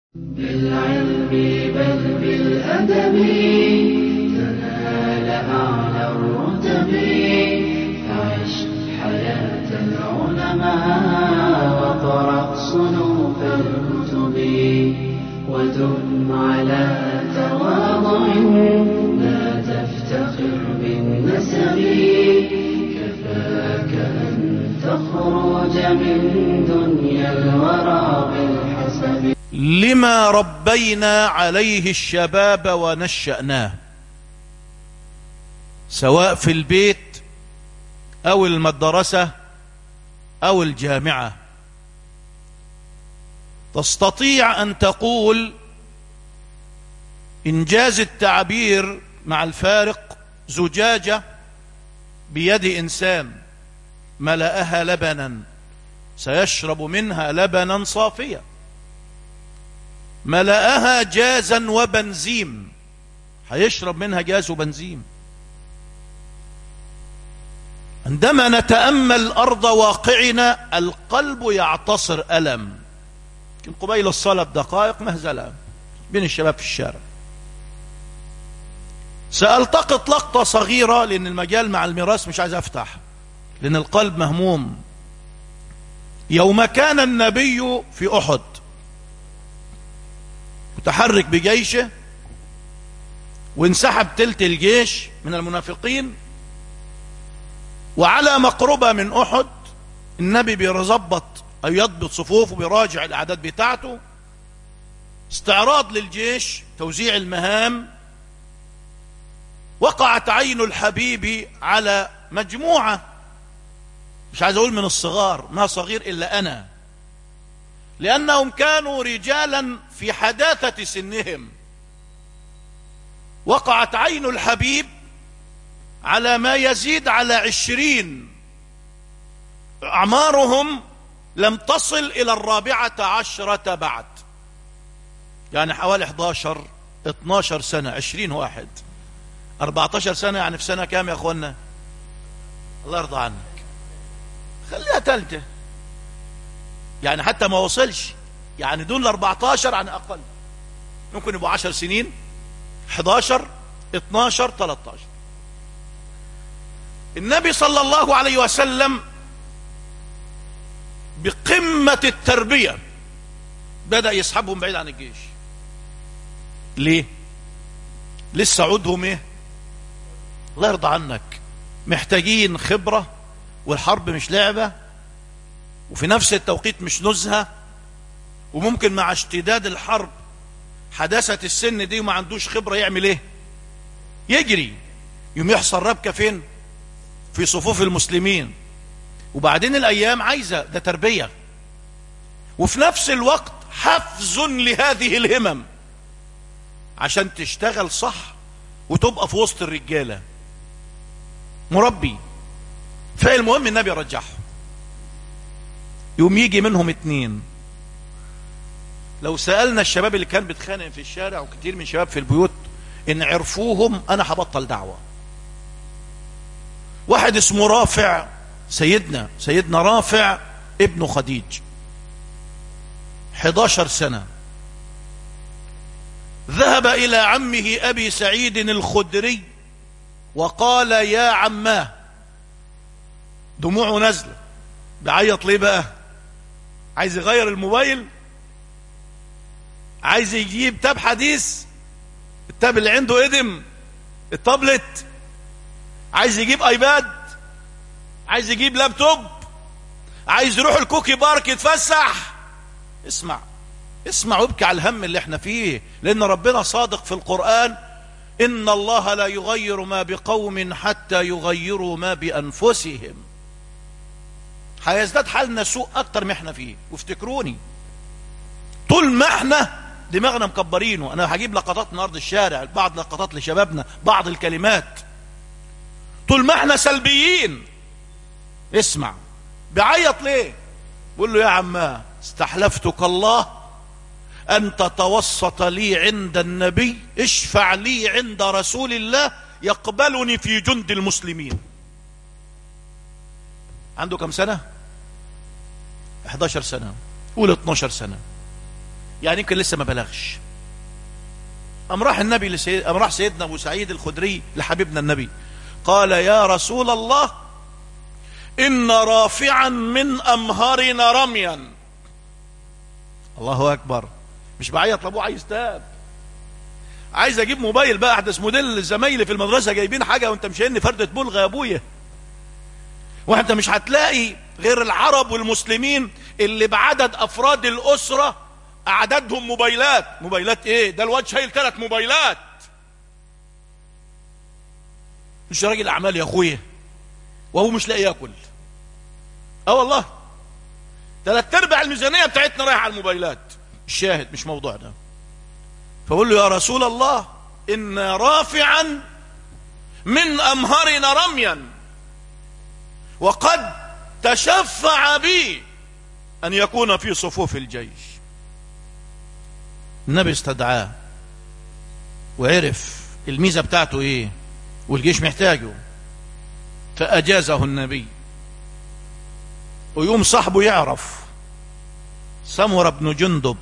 بالعلم بل بالأدب تنال أعلى الرتب. فعش حياة العلماء وقرأ صنوف الكتب ودم على تواضع لا تفتخر بالنسب. كفاك أن تخرج من دنيا الورى بالحسب. لما ربينا عليه الشباب ونشأناه، سواء في البيت أو المدرسة أو الجامعة. تستطيع أن تقول إنجاز التعبير مع الفارق: زجاجة بيد إنسان ملأها لبنا سيشرب منها لبنا صافيا، ملأها جازا وبنزيم هيشرب منها جاز وبنزيم. عندما نتأمل أرض واقعنا القلب يعتصر ألم. يمكن قبيل الصلاة بدقائق مهزلة بين الشباب في الشارع. سألتقط لقطة صغيرة لأن المجال مع الميراث مش عايز أفتح لأن القلب مهموم. يوم كان النبي في أحد متحرك بجيشه وانسحب تلت الجيش من المنافقين، وعلى مقربة من أحد النبي بيرزبط أو يضبط صفوفه وبيراجع الأعداد بتاعته، استعراض للجيش، توزيع المهام. وقعت عين الحبيب على مجموعة، مش عايز أقول من الصغار، ما صغير إلا أنا، لأنهم كانوا رجالا في حداثة سنهم. وقعت عين الحبيب على ما يزيد على 20 أعمارهم لم تصل إلى 14 بعد، يعني حوالي 11 12 سنة. 20 واحد 14 سنة، يعني في سنة كام يا أخوانا؟ الله يرضى عنك، خليها تالتة، يعني حتى ما وصلش، يعني دول 14 عن أقل، ممكن يبقوا 10 سنين، 11 12 13. النبي صلى الله عليه وسلم بقمة التربية بدأ يسحبهم بعيد عن الجيش. ليه؟ لسه عودهم ايه؟ الله يرضى عنك، محتاجين خبرة، والحرب مش لعبة، وفي نفس التوقيت مش نزهة. وممكن مع اشتداد الحرب حداثة السن دي وما عندوش خبرة يعمل ايه؟ يجري، يوم يحصل ربكة فين؟ في صفوف المسلمين. وبعدين الأيام عايزة ده تربية، وفي نفس الوقت حفز لهذه الهمم عشان تشتغل صح وتبقى في وسط الرجالة مربي. فالمهم النبي رجعهم، يوم يجي منهم 2. لو سألنا الشباب اللي كان بيتخانق في الشارع وكتير من شباب في البيوت إن عرفوهم أنا هبطل دعوة. واحد اسمه رافع، سيدنا رافع ابن خديج، 11 سنة، ذهب إلى عمه أبي سعيد الخدري وقال يا عماه، دموعه نزله، بيعيط ليه بقى؟ عايز يغير الموبايل، عايز يجيب تاب حديث، التاب اللي عنده ادم، التابلت، عايز يجيب ايباد، عايز يجيب لابتوب، عايز يروح الكوكي بارك يتفسح. اسمع وابكي على الهم اللي احنا فيه، لان ربنا صادق في القرآن: ان الله لا يغير ما بقوم حتى يغيروا ما بانفسهم. هيزداد حالنا سوء اكتر ما احنا فيه. وافتكروني، طول ما احنا دماغنا مكبرينه، انا هجيب لقطات من ارض الشارع، بعض لقطات لشبابنا، بعض الكلمات، طول ما احنا سلبيين. اسمع، بيعيط ليه؟ بقول له يا عماه استحلفتك الله ان تتوسط لي عند النبي، اشفع لي عند رسول الله يقبلني في جند المسلمين. عنده كم سنة؟ 11 سنة، قول 12 سنة. يعني يمكن لسه ما بلغش. أم راح سيدنا أبو سعيد الخدري لحبيبنا النبي، قال يا رسول الله إن رافعا من أمهرنا رميا. الله أكبر، مش بعيط لأبوه، عايز تاب، عايز أجيب موبايل بقى أحدث موديل، زمايلي في المدرسة جايبين حاجة وأنت مش هني فردة بلغة يا أبويا. وأنت مش هتلاقي غير العرب والمسلمين اللي بعدد أفراد الأسرة أعدادهم موبايلات. موبايلات إيه؟ ده الواد شايل 3 موبايلات. مش راجل أعمال يا أخويا، وهو مش لاقي ياكل. والله 3/4 الميزانية بتاعتنا رايحة على الموبايلات. الشاهد مش موضوعنا. فقول له يا رسول الله إن رافعا من أمهرنا رميا وقد تشفع بي أن يكون في صفوف الجيش. النبي استدعاه وعرف الميزة بتاعته ايه والجيش محتاجه، فأجازه النبي. ويوم صاحبه يعرف، سمرة بن جندب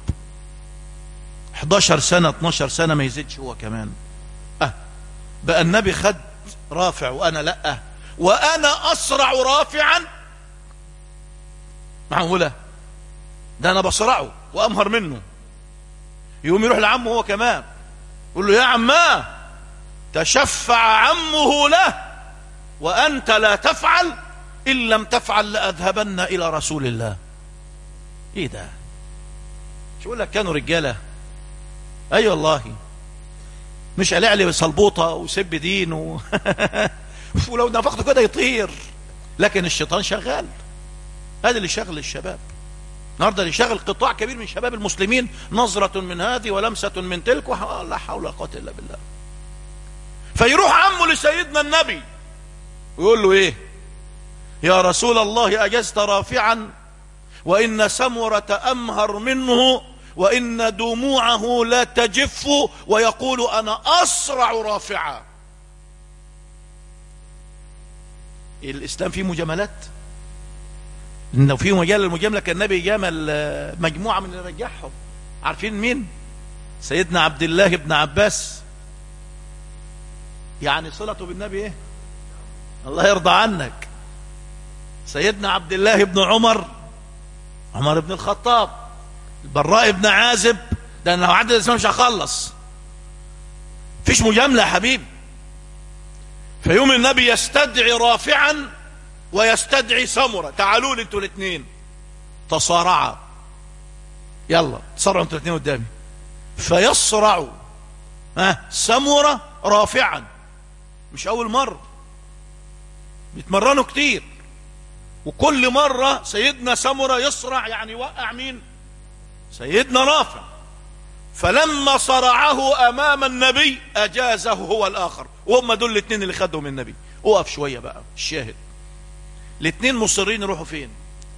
11 سنة 12 سنة ما يزيدش هو كمان. بقى النبي خد رافع وأنا لأ، وأنا أسرع رافعا. معقولة؟ ده أنا بسرعه وأمهر منه. يقوم يروح لعمه هو كمان يقول له يا عماه تشفع عمه له وأنت لا تفعل، إن لم تفعل لأذهبن إلى رسول الله. إيه ده؟ شو لك كانوا رجالة. أي والله، مش علي بصلبوطة وسب دين ولو نفقته كده يطير. لكن الشيطان شغال. هذا اللي شغل الشباب النهارده، اللي شغل قطاع كبير من شباب المسلمين، نظرة من هذه ولمسة من تلك، لا حول ولا قوة إلا بالله. فيروح عمه لسيدنا النبي ويقول له ايه؟ يا رسول الله أجزت رافعا وإن سمرة أمهر منه وإن دموعه لا تجف ويقول أنا أسرع رافعا. الإسلام فيه مجاملات. لو في مجال المجاملة كان النبي جامل مجموعة من اللي رجعهم. عارفين مين؟ سيدنا عبد الله بن عباس. يعني صلته بالنبي ايه؟ الله يرضى عنك. سيدنا عبد الله بن عمر بن الخطاب، البراء بن عازب. ده انا لو عدد الاسماء مش هخلص. فيش مجاملة يا حبيبي. فيوم النبي يستدعي رافعا ويستدعي سمرة، تعالوا لي انتوا الاثنين. تصارعا، يلا تصارعوا انتوا الاثنين قدامي. فيصرع سمرة رافعا. مش اول مرة، بيتمرنوا كتير، وكل مرة سيدنا سمرة يصرع، يعني يوقع مين؟ سيدنا رافع. فلما صرعه امام النبي اجازه هو الاخر، وهم دول الاثنين اللي خدوا من النبي. اقف شوية بقى. الشاهد الاثنين مصرين يروحوا فين؟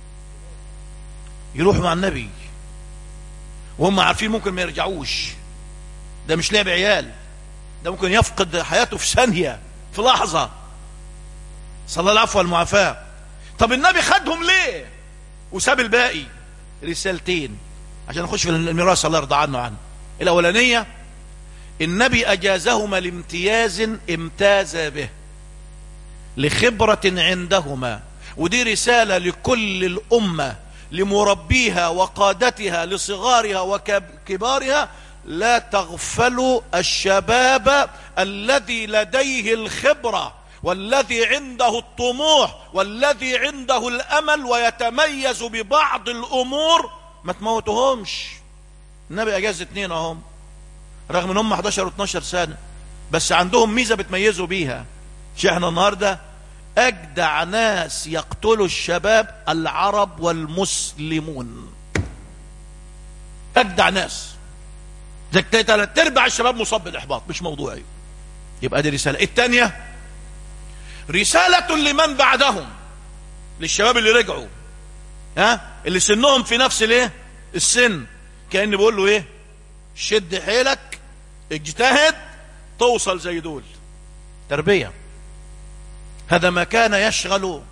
يروحوا مع النبي وهم عارفين ممكن ما يرجعوش. ده مش لعب عيال، ده ممكن يفقد حياته في ثانية، في لحظة. صلى الله العفو والمعافاة. طب النبي خدهم ليه وساب الباقي؟ رسالتين عشان نخش في الميراث الله يرضى عنه. الأولانية، النبي أجازهما لامتياز امتاز به، لخبرة عندهما. ودي رسالة لكل الأمة، لمربيها وقادتها، لصغارها وكبارها. لا تغفلوا الشباب الذي لديه الخبرة والذي عنده الطموح والذي عنده الأمل ويتميز ببعض الأمور. ما تموتهمش. النبي أجاز 2 اهم، رغم انهم 11 و12 سنة، بس عندهم ميزة بتميزوا بيها. مش احنا النهاردة أجدع ناس يقتلوا الشباب العرب والمسلمون. أجدع ناس. 3/4 الشباب مصاب بالإحباط، مش موضوعي. يبقى دي رسالة. الثانية رسالة لمن بعدهم، للشباب اللي رجعوا، اللي سنهم في نفس السن. كأني بقول له ايه؟ شد حيلك، اجتهد، توصل زي دول. تربية. هذا ما كان يشغل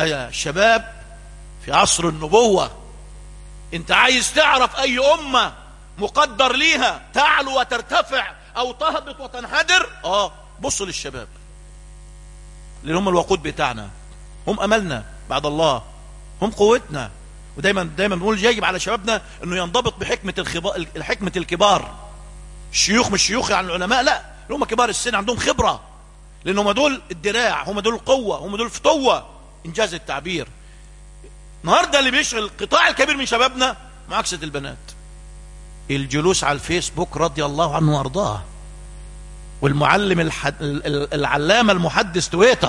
الشباب في عصر النبوة. انت عايز تعرف اي امة مقدر ليها تعلو وترتفع او تهبط وتنحدر، بصوا للشباب اللي هم الوقود بتاعنا، هم املنا بعد الله، هم قوتنا. ودايما بنقول يجب على شبابنا انه ينضبط بحكمة الكبار. الشيوخ مش شيوخ يعني العلماء، لا، هم كبار السن عندهم خبرة، لان هم دول الدراع، هم دول القوة، هم دول الفتوة، انجاز التعبير. النهارده اللي بيشغل القطاع الكبير من شبابنا معاكسة البنات، الجلوس على الفيسبوك رضي الله عنه وارضاه، والمعلم العلامة المحدث تويتر.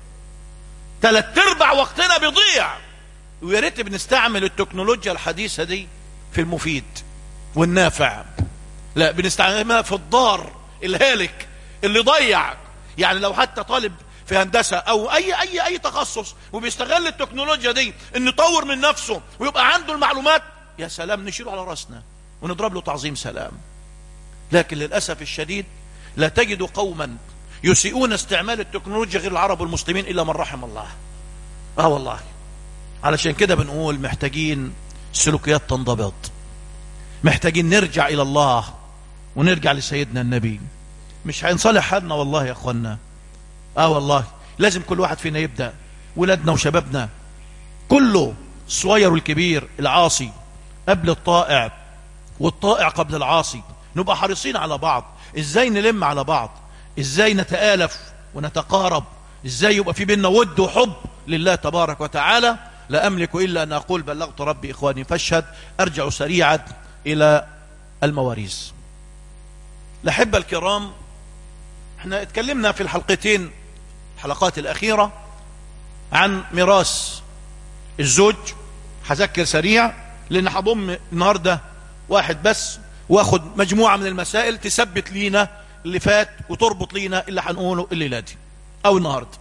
3/4 وقتنا بيضيع. ويا ريت بنستعمل التكنولوجيا الحديثة دي في المفيد والنافع، لا بنستعملها في الضار الهالك اللي ضيع. يعني لو حتى طالب في هندسة او اي تخصص وبيستغل التكنولوجيا دي انه يطور من نفسه ويبقى عنده المعلومات، يا سلام، نشيله على راسنا ونضرب له تعظيم سلام. لكن للأسف الشديد لا تجد قوما يسيئون استعمال التكنولوجيا غير العرب والمسلمين إلا من رحم الله. والله. علشان كده بنقول محتاجين سلوكيات تنضبط، محتاجين نرجع إلى الله ونرجع لسيدنا النبي. مش هينصلح حالنا والله يا أخوانا. والله لازم كل واحد فينا يبدأ، ولادنا وشبابنا كله، الصغير والكبير، العاصي قبل الطائع والطائع قبل العاصي. نبقى حريصين على بعض، ازاي نلم على بعض، ازاي نتآلف ونتقارب، ازاي يبقى في بيننا ود وحب لله تبارك وتعالى. لا أملك إلا أن أقول بلغت ربي إخواني فاشهد. أرجع سريعا إلى المواريث. الأحبة الكرام، احنا اتكلمنا في الحلقات الأخيرة عن ميراث الزوج. هذكر سريع لأن هضم النهاردة واحد بس، واخد مجموعة من المسائل تثبت لينا اللي فات وتربط لينا اللي هنقوله الليلة دي أو النهاردة.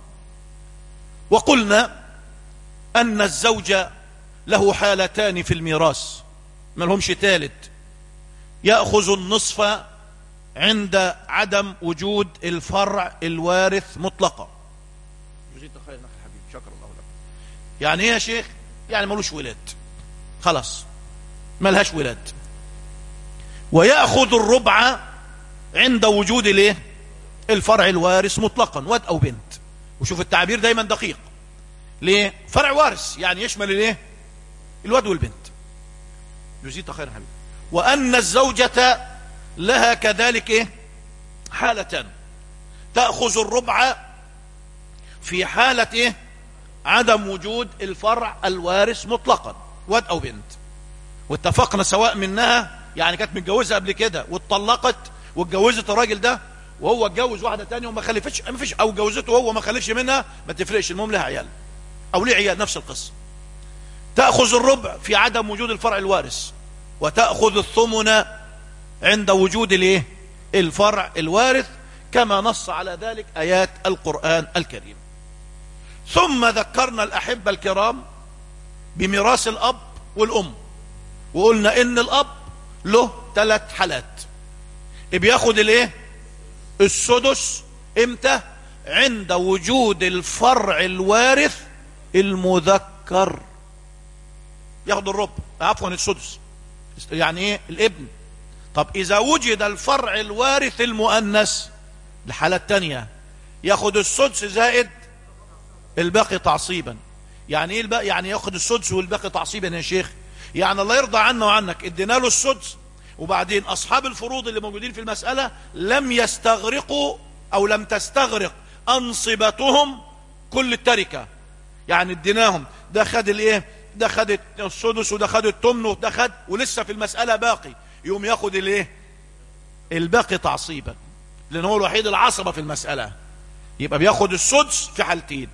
وقلنا أن الزوج له حالتان في الميراث، ما لهمش ثالث. يأخذ النصف عند عدم وجود الفرع الوارث مطلقا. شكر الله لك. يعني ايه يا شيخ؟ يعني ملوش ولاد، خلاص ملهاش ولاد. ويأخذ الربع عند وجود الايه؟ الفرع الوارث مطلقا، واد او بنت. وشوف التعبير دايما دقيق. ليه؟ فرع وارث يعني يشمل الايه؟ الواد والبنت. جزيت خير حبيبي. وأن الزوجة لها كذلك ايه؟ حالتان. تأخذ الربع في حالة ايه؟ عدم وجود الفرع الوارث مطلقا، واد او بنت. واتفقنا سواء منها يعني كانت متجوزة قبل كده واتطلقت واتجوزت الراجل ده وهو اتجوز واحدة تانية وما خلفتش، ما فيش، او جوزته وهو ما خلفش منها، ما تفرقش، المهم لها عيال او ليه عيال، نفس القصة. تأخذ الربع في عدم وجود الفرع الوارث، وتأخذ الثمن عند وجود الايه؟ الفرع الوارث، كما نص على ذلك آيات القرآن الكريم. ثم ذكرنا الأحبة الكرام بميراث الأب والأم، وقلنا إن الأب له 3 حالات. بياخد الايه؟ السدس. امتى؟ عند وجود الفرع الوارث المذكر. ياخد الربع، عفوا السدس، يعني ايه؟ الابن. طب اذا وجد الفرع الوارث المؤنث، الحالة الثانية، ياخد السدس زائد الباقي تعصيبا. يعني ايه الباقي؟ يعني ياخد السدس والباقي تعصيبا يا شيخ. يعني الله يرضى عنا وعنك، ادينا له السدس، وبعدين اصحاب الفروض اللي موجودين في المسألة لم يستغرقوا او لم تستغرق انصبتهم كل التركة. يعني اديناهم، ده خد الايه؟ ده خد السدس وده خد الثمن وده خد، ولسه في المسألة باقي، يوم ياخد الايه؟ الباقي تعصيبا، لان هو الوحيد العصبة في المسألة. يبقى بياخد السدس في حالتين: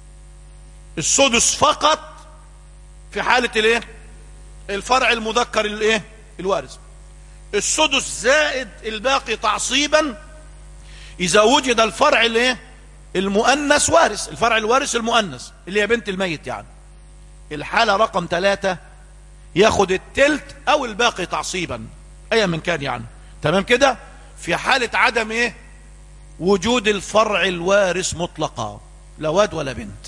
السدس فقط في حالة الايه؟ الفرع المذكر الايه؟ الوارث. السدس زائد الباقي تعصيبا اذا وجد الفرع الايه؟ المؤنث وارث، الفرع الوارث المؤنث اللي هي بنت الميت. يعني الحالة رقم 3 ياخد التلت او الباقي تعصيبا، ايا من كان. يعني تمام كده؟ في حالة عدم ايه؟ وجود الفرع الوارث مطلقا، لا واد ولا بنت.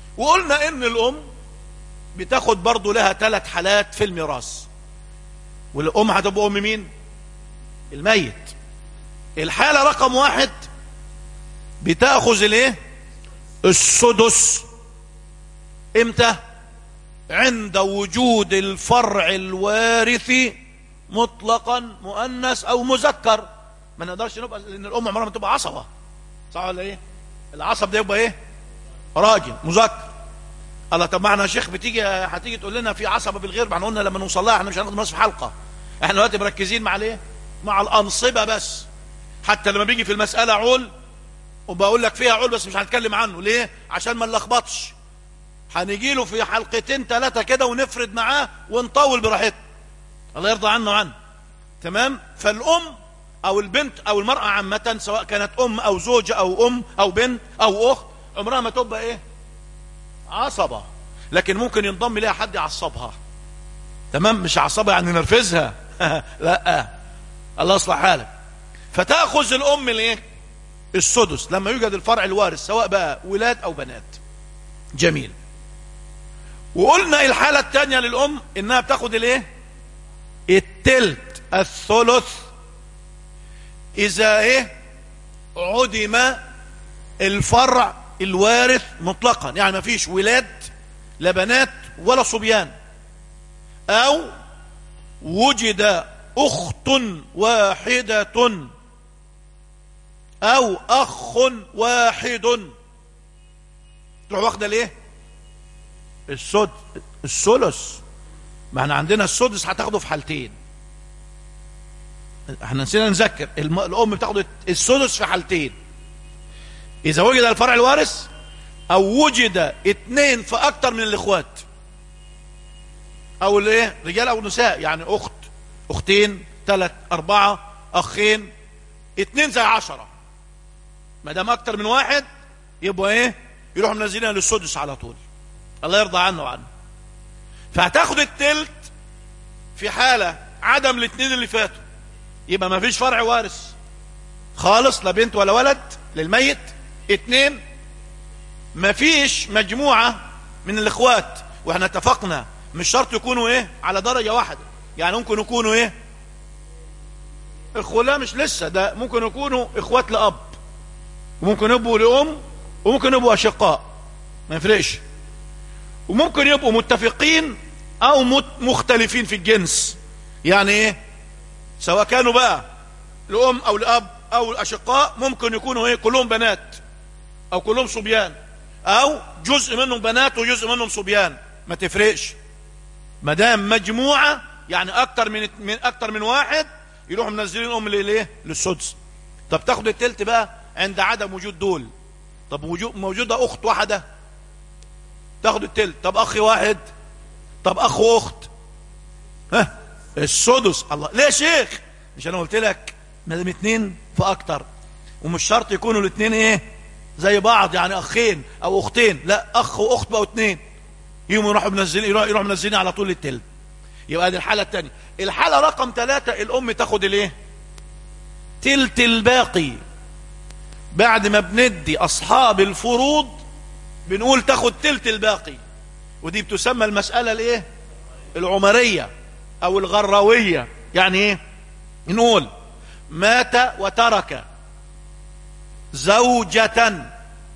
وقلنا ان الام بتاخد برضو لها 3 حالات في الميراث. والام هتبقى ام مين؟ الميت. الحالة رقم 1 بتأخذ الايه؟ السدس. امتى؟ عند وجود الفرع الوارث مطلقا مؤنث او مذكر. ما نقدرش نبقى، لان الام عمرها ما تبقى عصبة، صح ولا ايه؟ العصب ده يبقى ايه؟ راجل مذكر. الله، طب معنا يا شيخ هتيجي تقول لنا في عصبة بالغير، ما احنا قلنا لما نوصل لها احنا مش هناخد نصف حلقة، احنا دلوقتي مركزين مع الايه؟ مع الانصبة بس. حتى لما بيجي في المسألة عول وبقول لك فيها عول بس مش هنتكلم عنه، ليه؟ عشان ما نلخبطش، هنجي له في حلقتين 3 كده ونفرد معاه ونطول براحتنا، الله يرضى عنه وعنه. تمام؟ فالام او البنت او المرأة عامة، سواء كانت ام او زوجة او ام او بنت او اخت، عمرها ما تبقى ايه؟ عصبة. لكن ممكن ينضم لها حد يعصبها. تمام؟ مش عصبة يعني نرفزها لا، الله يصلح حالك. فتأخذ الام الايه؟ السدس لما يوجد الفرع الوارث، سواء بقى ولاد او بنات. جميل. وقلنا الحالة الثانية للام انها بتاخد الايه؟ التلت، الثلث، اذا ايه؟ عدم الفرع الوارث مطلقا، يعني ما فيش ولاد لا بنات ولا صبيان، او وجد اخت واحدة او اخ واحد، تروح واخده الايه؟ الثلث. ما احنا عندنا السدس هتاخده في حالتين، احنا نسينا نذكر، الام بتاخد السدس في حالتين: اذا وجد الفرع الوارث، او وجد 2 فاكتر من الاخوات، او الايه؟ رجال او نساء، يعني اخت، اختين، 3 4 اخين، 2 زي 10. ما دام اكتر من واحد يبقى ايه؟ يروحوا منزلينها للسدس على طول، الله يرضى عنه وعنه. فهتاخد التلت في حالة عدم الاثنين اللي فاتوا، يبقى ما فيش فرع وارث خالص، لا بنت ولا ولد للميت. 2، ما فيش مجموعة من الاخوات، واحنا اتفقنا مش شرط يكونوا ايه؟ على درجة واحدة، يعني ممكن يكونوا ايه؟ اخوة، لا مش لسه، ده ممكن يكونوا اخوات لأب، وممكن يبقوا لأم، وممكن يبقوا أشقاء، ما يفرقش. وممكن يبقوا متفقين او مختلفين في الجنس، يعني ايه؟ سواء كانوا بقى لأم او لأب او الأشقاء، ممكن يكونوا ايه؟ كلهم بنات او كلهم صبيان، او جزء منهم بنات وجزء منهم صبيان، ما تفرقش. ما دام مجموعة، يعني اكتر من واحد، يروحوا منزلين الام للايه؟ للسدس. طب تاخد التلت بقى عند عدم وجود دول. طب موجودة اخت واحدة، تاخد التلت. طب اخ واحد، طب اخ واخت، ها؟ السدس. الله، ليه يا شيخ؟ مش انا قلت لك ما دام 2 فاكتر، ومش شرط يكونوا الاثنين ايه؟ زي بعض، يعني اخين او اختين، لا، اخ واخت بقوا 2، يروحوا منزلين على طول التلت. يبقى دي الحالة الثانية. الحالة رقم 3، الام تاخد الايه؟ تلت الباقي. بعد ما بندي اصحاب الفروض بنقول تاخد تلت الباقي، ودي بتسمى المسألة الايه؟ العمرية او الغروية. يعني ايه؟ نقول مات وترك زوجة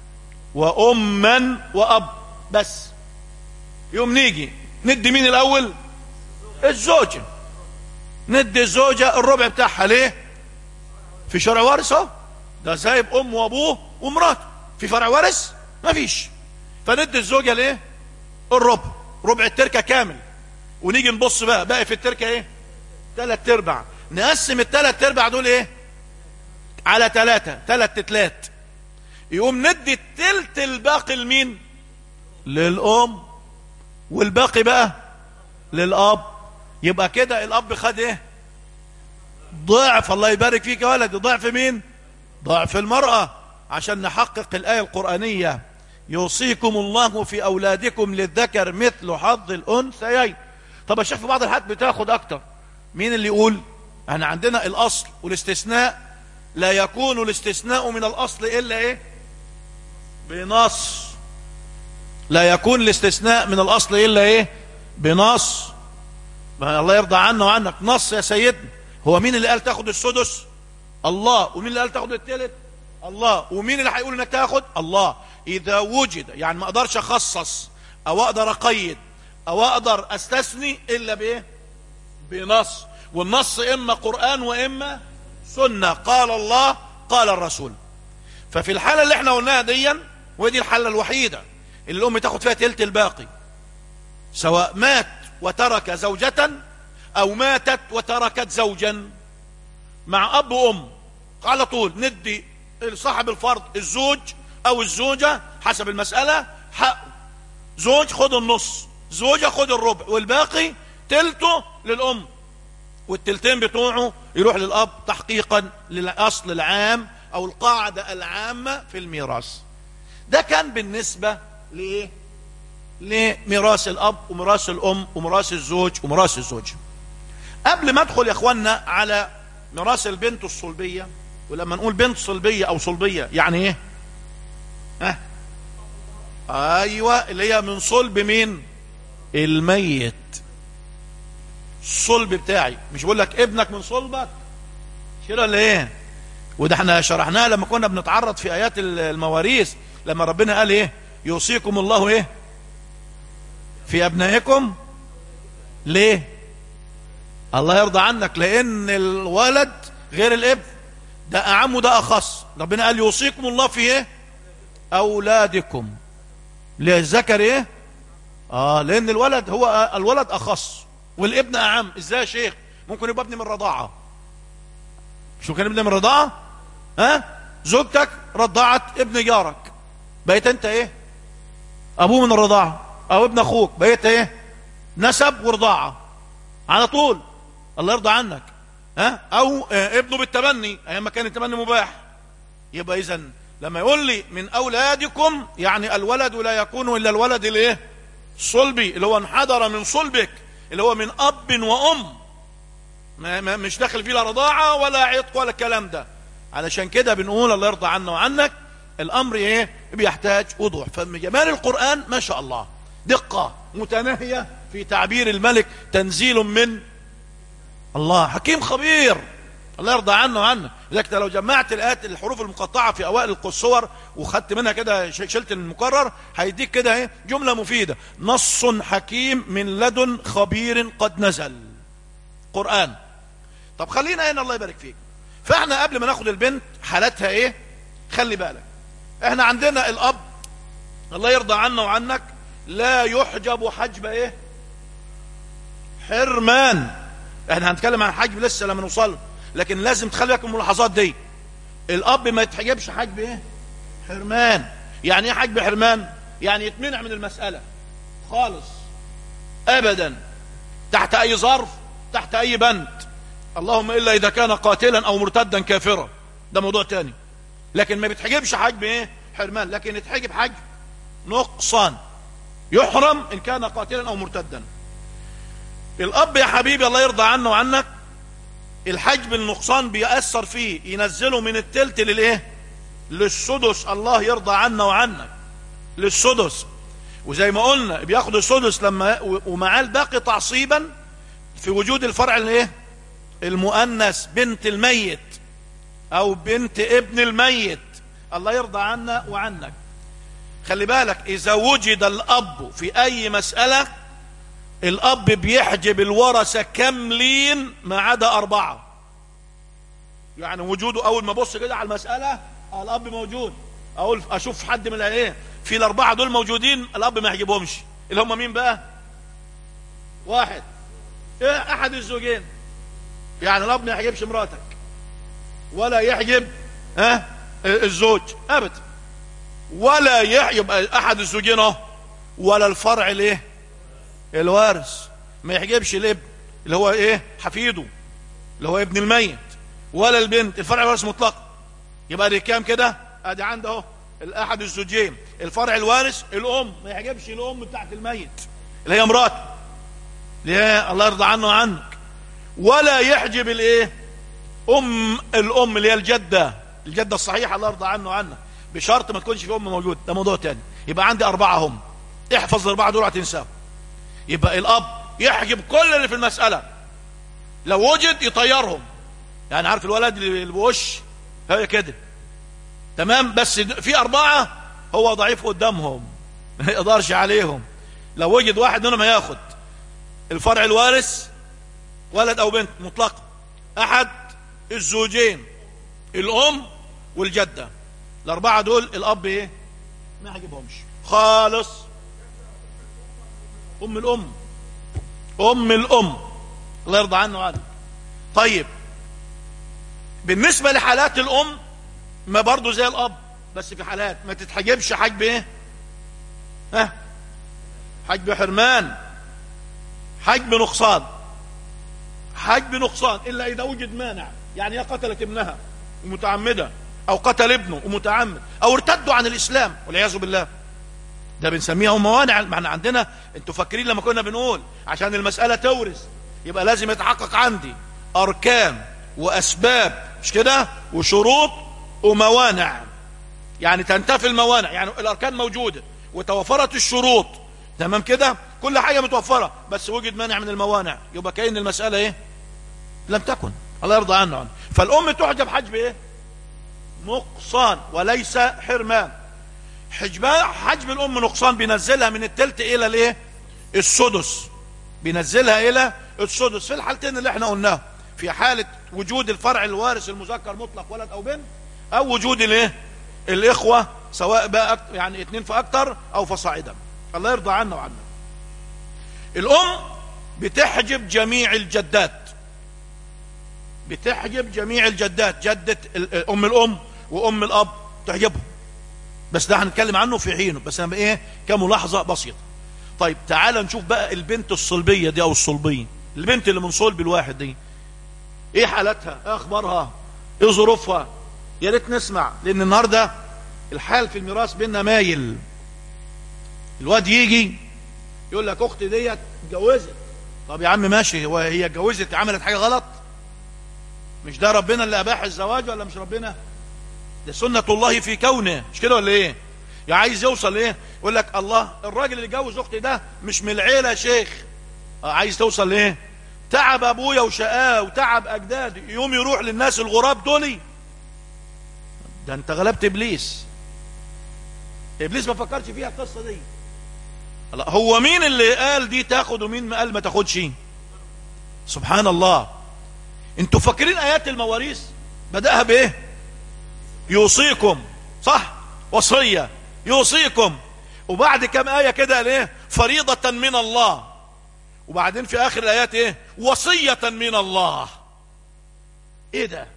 وأما وأب بس، يوم نيجي ندي مين الأول؟ الزوجة. ندي الزوجة الربع بتاعها. ليه؟ في شرع وارث اهو، ده سايب أم وأبوه ومراته، في فرع وارث ما فيش، فندي الزوجة ليه؟ الربع، ربع التركة كامل. ونيجي نبص بقى باقي في التركة ايه؟ 3/4. نقسم ال3/4 دول ايه؟ على 3 تلات. يقوم ندي التلت الباقي لمين؟ للأم، والباقي بقى للأب. يبقى كده الأب خد ايه؟ ضعف. الله يبارك فيك يا ولد. ضعف مين؟ ضعف المرأة، عشان نحقق الآية القرآنية: يوصيكم الله في أولادكم للذكر مثل حظ الأنثيين. طب الشيخ في بعض الحالات بتاخد أكتر. مين اللي يقول؟ احنا عندنا الأصل والاستثناء، لا يكون الاستثناء من الأصل إلا إيه؟ بنص. لا يكون الاستثناء من الأصل إلا إيه؟ بنص. ما الله يرضى عنه وعنك، نص يا سيدنا. هو مين اللي قال تاخد السدس؟ الله. ومين اللي قال تاخد التالت؟ الله. ومين اللي هيقول انك تاخد؟ الله. اذا وجد، يعني ما اقدرش اخصص او اقدر اقيد او اقدر استثني الا بايه؟ بنص. والنص اما قرآن واما سنة، قال الله قال الرسول. ففي الحالة اللي احنا قلناها ديا، ودي الحالة الوحيدة اللي الام تاخد فيها تلت الباقي، سواء مات وترك زوجة او ماتت وتركت زوجا، مع اب وام على طول ندي صاحب الفرض الزوج او الزوجة حسب المسألة حقه. زوج خد النص، زوجة خد الربع، والباقي تلته للام، والتلتين بتوعه يروح للاب تحقيقا للاصل العام او القاعدة العامة في الميراث. ده كان بالنسبة لايه؟ لميراث الاب وميراث الام وميراث الزوج وميراث الزوجة. قبل ما ادخل يا اخوانا على ميراث البنت الصلبية، ولما نقول بنت صلبية او صلبية يعني ايه؟ ايوه، اللي هي من صلب مين؟ الميت. الصلب بتاعي، مش بقول لك ابنك من صلبك كده ولا ايه؟ وده احنا شرحناها لما كنا بنتعرض في ايات المواريث، لما ربنا قال ايه؟ يوصيكم الله ايه؟ في ابنائكم. ليه؟ الله يرضى عنك، لان الولد غير الابن، ده اعم وده اخص. ربنا قال يوصيكم الله في ايه؟ اولادكم للذكر ايه؟ لان الولد هو الولد اخص والابن اعم. ازاي يا شيخ؟ ممكن يبقى ابني من الرضاعة. شو كان ابني من الرضاعة؟ زوجتك رضعت ابن جارك، بقيت انت ايه؟ ابوه من الرضاعة. او ابن اخوك، بقيت ايه؟ نسب ورضاعة على طول. الله يرضى عنك. او ابنه بالتبني ايام ما كان التبني مباح. يبقى اذا لما يقول لي من اولادكم، يعني الولد لا يكون الا الولد الايه؟ صلبي، اللي هو انحدر من صلبك، اللي هو من اب وام، مش داخل فيه لا رضاعه ولا عتق ولا الكلام ده. علشان كده بنقول الله يرضى عنا وعنك، الامر ايه؟ بيحتاج وضوح. فجمال القران ما شاء الله، دقه متناهيه في تعبير الملك، تنزيل من الله حكيم خبير. الله يرضى عنه وعنه. لذلك لو جمعت الايات الحروف المقطعه في اوائل الصور وخدت منها كده، شلت المكرر، هيديك كده ايه؟ جمله مفيده: نص حكيم من لدن خبير قد نزل. قران. طب خلينا هنا، الله يبارك فيك. فاحنا قبل ما ناخد البنت حالتها ايه؟ خلي بالك، احنا عندنا الاب الله يرضى عنه وعنك لا يحجب حجب ايه؟ حرمان. احنا هنتكلم عن حجب لسه لما نوصل، لكن لازم تخلي بالك من الملاحظات دي. الاب ما يتحجبش حجب ايه؟ حرمان. يعني ايه حجب حرمان؟ يعني يتمنع من المسألة خالص ابدا، تحت اي ظرف، تحت اي بند، اللهم الا اذا كان قاتلا او مرتدا كافرا، ده موضوع تاني. لكن ما بيتحجبش حجب ايه؟ حرمان. لكن يتحجب حجب نقصان، يحرم ان كان قاتلا او مرتدا. الاب يا حبيبي الله يرضى عنه وعنك، الحجب النقصان بيأثر فيه، ينزله من التلت للايه؟ للسدس. الله يرضى عنا وعنك، للسدس. وزي ما قلنا بياخد السدس لما ومعاه الباقي تعصيبا في وجود الفرع الايه؟ المؤنث، بنت الميت او بنت ابن الميت. الله يرضى عنا وعنك. خلي بالك، اذا وجد الاب في اي مسألة، الاب بيحجب الورثة كاملين ما عدا 4. يعني وجوده اول ما ابص كده على المسألة الاب موجود، اقول اشوف حد من الايه في ال4 دول موجودين، الاب ما يحجبهمش. اللي هم مين بقى؟ واحد، احد الزوجين. يعني الاب ما يحجبش مراتك ولا يحجب الزوج ابدا، ولا يحجب احد الزوجين ولا الفرع الايه؟ الوارث. ما يحجبش الابن اللي هو ايه؟ حفيده اللي هو ابن الميت، ولا البنت الفرع الوارث مطلقا. يبقى دي كام كده؟ ادي عنده اهو الاحد الزوجين. الفرع الوارث الام، ما يحجبش الام بتاعت الميت اللي هي مراته، ليه؟ الله يرضى عنه وعنك. ولا يحجب الايه؟ الام اللي هي الجده الصحيحه، الله يرضى عنه وعنك، بشرط ما تكونش في ام موجود. ده موضوع تاني. يبقى عندي 4 هم، احفظ ال4 دول هتنساهم. يبقى الاب يحجب كل اللي في المسألة، لو وجد يطيرهم. يعني عارف الولد اللي بوش هي كده تمام، بس في 4 هو ضعيف قدامهم ما يقدرش عليهم، لو وجد واحد منهم هياخد الفرع الوارث ولد او بنت مطلقا، احد الزوجين، الام والجدة، ال4 دول الاب ايه ما يحجبهمش خالص. ام الام الله يرضى عنه وعنه. طيب بالنسبة لحالات الام ما برضو زي الاب، بس في حالات ما تتحجبش حجب ايه حجب حرمان، حجب نقصان الا اذا وجد مانع. يعني هي قتلت ابنها ومتعمدة، او قتل ابنه ومتعمد، او ارتدوا عن الاسلام والعياذ بالله، ده بنسميها موانع. معنى عندنا انتوا فاكرين لما كنا بنقول عشان المسألة تورث يبقى لازم يتحقق عندي اركان واسباب، مش كده، وشروط وموانع. يعني تنتفي الموانع، يعني الاركان موجودة وتوفرت الشروط تمام كده، كل حاجة متوفرة، بس وجد مانع من الموانع، يبقى كأن المسألة ايه لم تكن. الله يرضى عنه. فالام تحجب حجب ايه نقصان وليس حرمان. حجب الام نقصان بينزلها من التلت الى الايه السدس، بينزلها الى السدس في الحالتين اللي احنا قلناها، في حالة وجود الفرع الوارث المذكر مطلق ولد او بنت، او وجود الايه الاخوة سواء بقى يعني 2 فاكتر او فصاعدا. الله يرضى عنا وعنا. الام بتحجب جميع الجدات، جدة الام وام الاب تحجبهم، بس ده هنتكلم عنه في حينه، بس انا ايه كملاحظة بسيطة. طيب تعال نشوف بقى البنت الصلبية دي او الصلبية، البنت اللي من صلب الواحد دي ايه حالتها، ايه اخبارها، ايه ظروفها؟ يا ريت نسمع، لان النهارده الحال في الميراث بيننا مايل. الواد يجي يقول لك اختي ديت اتجوزت، طب يا عم ماشي، هي اتجوزت عملت حاجه غلط؟ مش ده ربنا اللي اباح الزواج ولا مش ربنا؟ ده سنة الله في كونه، مش كده ولا ايه؟ يا عايز يوصل ايه؟ يقول لك الله الراجل اللي اتجوز اختي ده مش من العيله يا شيخ. عايز توصل لايه؟ تعب ابويا وشقاه وتعب اجدادي يوم يروح للناس الغراب دولي؟ ده انت غلبت ابليس ما فكرش فيها القصه دي. الله، هو مين اللي قال دي تاخد ومين ما قال ما تاخدش؟ سبحان الله. انتوا فاكرين ايات المواريث بدأها بايه؟ يوصيكم، صح؟ وصية يوصيكم، وبعد كم آية كده قال ايه؟ فريضة من الله، وبعدين في آخر الآيات ايه؟ وصية من الله. ايه ده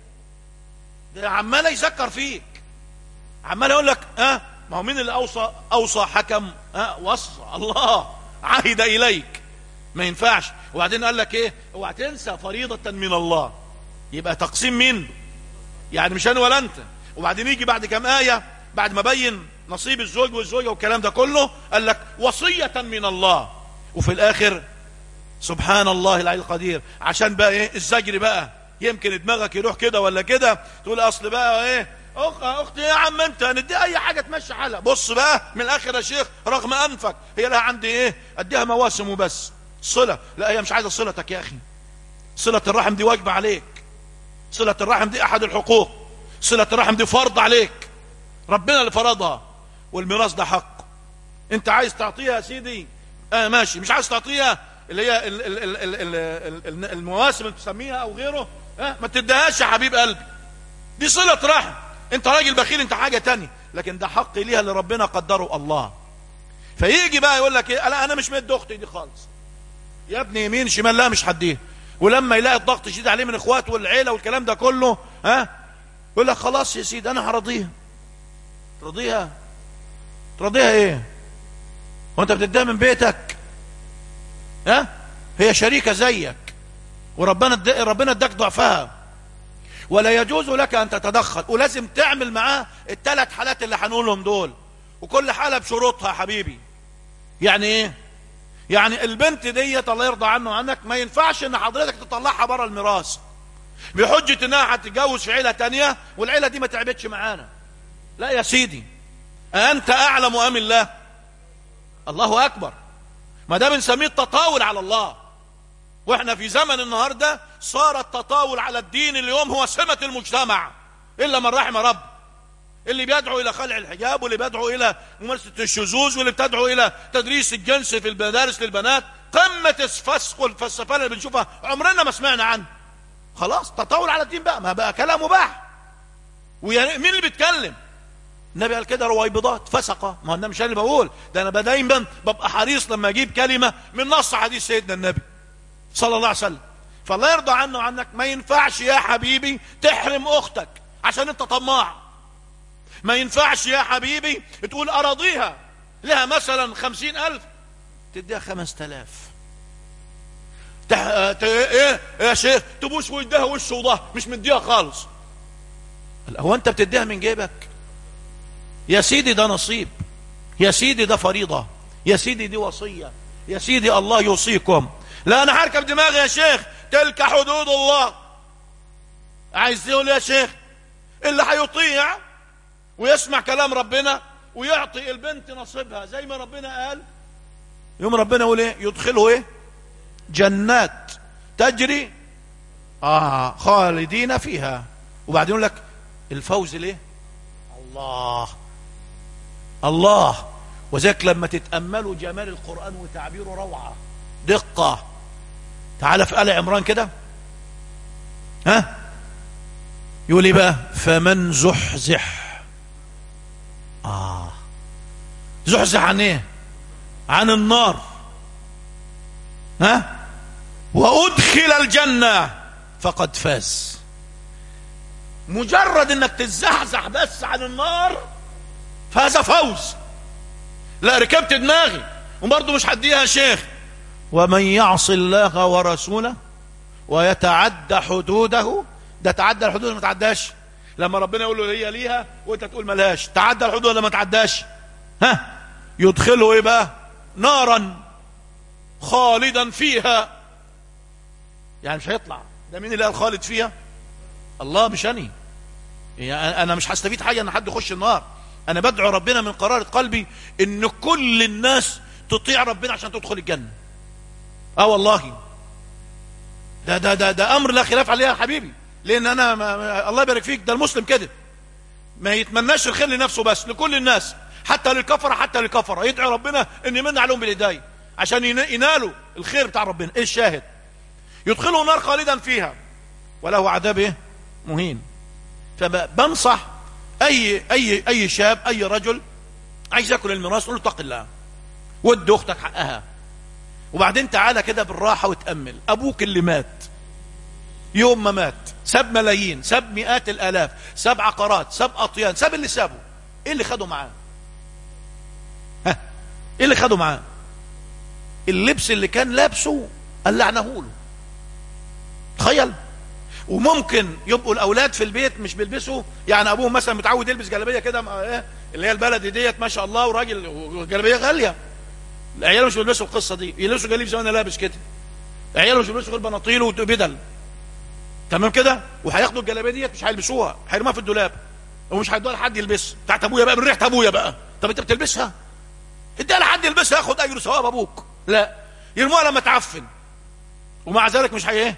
عمال يذكر فيك، عمال يقول لك ما هو مين اللي اوصى حكم وصى الله عهد اليك، ما ينفعش. وبعدين قال لك ايه؟ اوعى تنسى فريضة من الله، يبقى تقسيم مين؟ يعني مش انا ولا انت. وبعدين يجي بعد كم آية بعد ما بين نصيب الزوج والزوجة والكلام ده كله قال لك وصية من الله، وفي الاخر سبحان الله العلي القدير، عشان بقى ايه الزجر بقى، يمكن دماغك يروح كده ولا كده، تقول اصل بقى ايه اختي يا عم انت ندي اي حاجه تمشي حالها. بص بقى من الاخر يا شيخ، رغم انفك هي لها عندي ايه؟ اديها مواسم وبس. صله، لا هي مش عايزه صلتك يا اخي، صله الرحم دي واجبه عليك، صله الرحم دي احد الحقوق، صله الرحم دي فرض عليك، ربنا اللي فرضها، والميراث ده حق. انت عايز تعطيها يا سيدي ماشي، مش عايز تعطيها اللي هي المواسم اللي تسميها او غيره ما تديهاش يا حبيب قلبي، دي صلة رحم. انت راجل بخيل انت حاجة تانية، لكن ده حق ليها اللي ربنا قدره الله. فيجي بقى يقول لك ايه؟ لا انا مش مد اختي دي خالص يا ابني، يمين شمال لا مش هديها. ولما يلاقي الضغط شديد عليه من اخواته والعيلة والكلام ده كله يقول لك خلاص يا سيدي انا هرضيها. ترضيها ايه وانت بتديها من بيتك؟ هي شريكة زيك، وربنا اداك ضعفها، ولا يجوز لك ان تتدخل، ولازم تعمل معاه ال3 حالات اللي هنقولهم دول، وكل حالة بشروطها يا حبيبي. يعني ايه؟ يعني البنت ديت الله يرضى عنه وعنك ما ينفعش ان حضرتك تطلعها بره الميراث بحجة انها هتتجوز في عيلة تانية والعيلة دي ما تعبتش معانا. لا يا سيدي، انت اعلم ام الله؟ الله اكبر. ما ده بنسميه التطاول على الله. واحنا في زمن النهاردة صار التطاول على الدين اليوم هو سمة المجتمع، إلا من رحم رب، اللي بيدعو إلى خلع الحجاب، واللي بيدعو إلى ممارسة الشذوذ، واللي بتدعو إلى تدريس الجنس في المدارس للبنات. قمة الفسق والفلسفة اللي بنشوفها عمرنا ما سمعنا عنه. خلاص تطاول على الدين بقى، ما بقى كلام مباح. مين اللي بيتكلم؟ النبي قال كده رويبضات فسقة. ما انا مش انا اللي بقول ده، انا دايما ببقى حريص لما اجيب كلمة من نص حديث سيدنا النبي صلى الله عليه وسلم. فالله يرضى عنه وعنك. ما ينفعش يا حبيبي تحرم اختك عشان انت طماع. ما ينفعش يا حبيبي تقول اراضيها لها مثلا 50,000 تديها 5,000. ايه يا شيخ تبوس وجهها وش وظهر مش مديها خالص. هو انت بتديها من جيبك؟ يا سيدي ده نصيب، يا سيدي ده فريضة، يا سيدي دي وصية، يا سيدي الله يوصيكم. لا انا هركب دماغي يا شيخ، تلك حدود الله. عايز تقول يا شيخ اللي هيطيع ويسمع كلام ربنا ويعطي البنت نصيبها زي ما ربنا قال، يوم ربنا يقول ايه؟ يدخله ايه؟ جنات تجري خالدين فيها. وبعدين يقول لك الفوز ليه؟ الله. وذلك لما تتأملوا جمال القرآن وتعبيره روعة دقة. تعال في آل عمران كده، يقول ايه بقى؟ فمن زحزح زحزح عن ايه؟ عن النار وأدخل الجنة فقد فاز. مجرد انك تتزحزح بس عن النار فهذا فوز. لا ركبت دماغي وبرضه مش هديها شيخ. ومن يعص الله ورسوله ويتعدى حدوده. ده تعدى الحدود ما تعداش. لما ربنا يقول له هي ليها وانت تقول ملهاش، تعدى الحدود ولا ما تعداش؟ يدخله ايه بقى؟ نارا خالدا فيها. يعني مش هيطلع. ده مين اللي قال خالد فيها؟ الله مش أنا. يعني انا مش هستفيد حاجه ان حد يخش النار. انا بدعو ربنا من قرارة قلبي ان كل الناس تطيع ربنا عشان تدخل الجنه. والله ده امر لا خلاف عليه يا حبيبي. لان انا الله يبارك فيك، ده المسلم كده ما يتمناش الخير لنفسه بس، لكل الناس، حتى للكفره، حتى للكفره يدعو ربنا ان يمن عليهم بالهدايه عشان ينالوا الخير بتاع ربنا. ايه الشاهد؟ يدخلوا نار خالدا فيها وله عذاب ايه؟ مهين. فبنصح اي شاب، اي رجل عايز ياكل الميراث، قول له اتق الله ودي اختك حقها. وبعدين تعالى كده بالراحه وتامل. ابوك اللي مات يوم ما مات ساب ملايين، ساب مئات الالاف، ساب عقارات، ساب اطيان، ساب اللي سابه. ايه اللي خده معاه؟ ايه اللي خده معاه؟ اللبس اللي كان لابسه قلعناه له. تخيل. وممكن يبقوا الاولاد في البيت مش بيلبسوا، يعني ابوهم مثلا متعود يلبس جلابيه كده اللي هي البلدي ديت ما شاء الله، وراجل جلابيه غاليه. العيال مش بيلبسوا القصه دي، يلبسوا جليب زي ما انا لابس كده. العيال مش بيلبسوا غير بناطيل وبدل، تمام كده. وهياخدوا الجلابيه ديت مش هيلبسوها، هيرموها في الدولاب ومش هيدوها لحد يلبسها. بتاعت ابويا بقى من ريحه ابويا بقى. طب انت بتلبسها؟ اديها لحد يلبسها ياخد اجر ثواب ابوك. لا، يرموها لما تعفن. ومع ذلك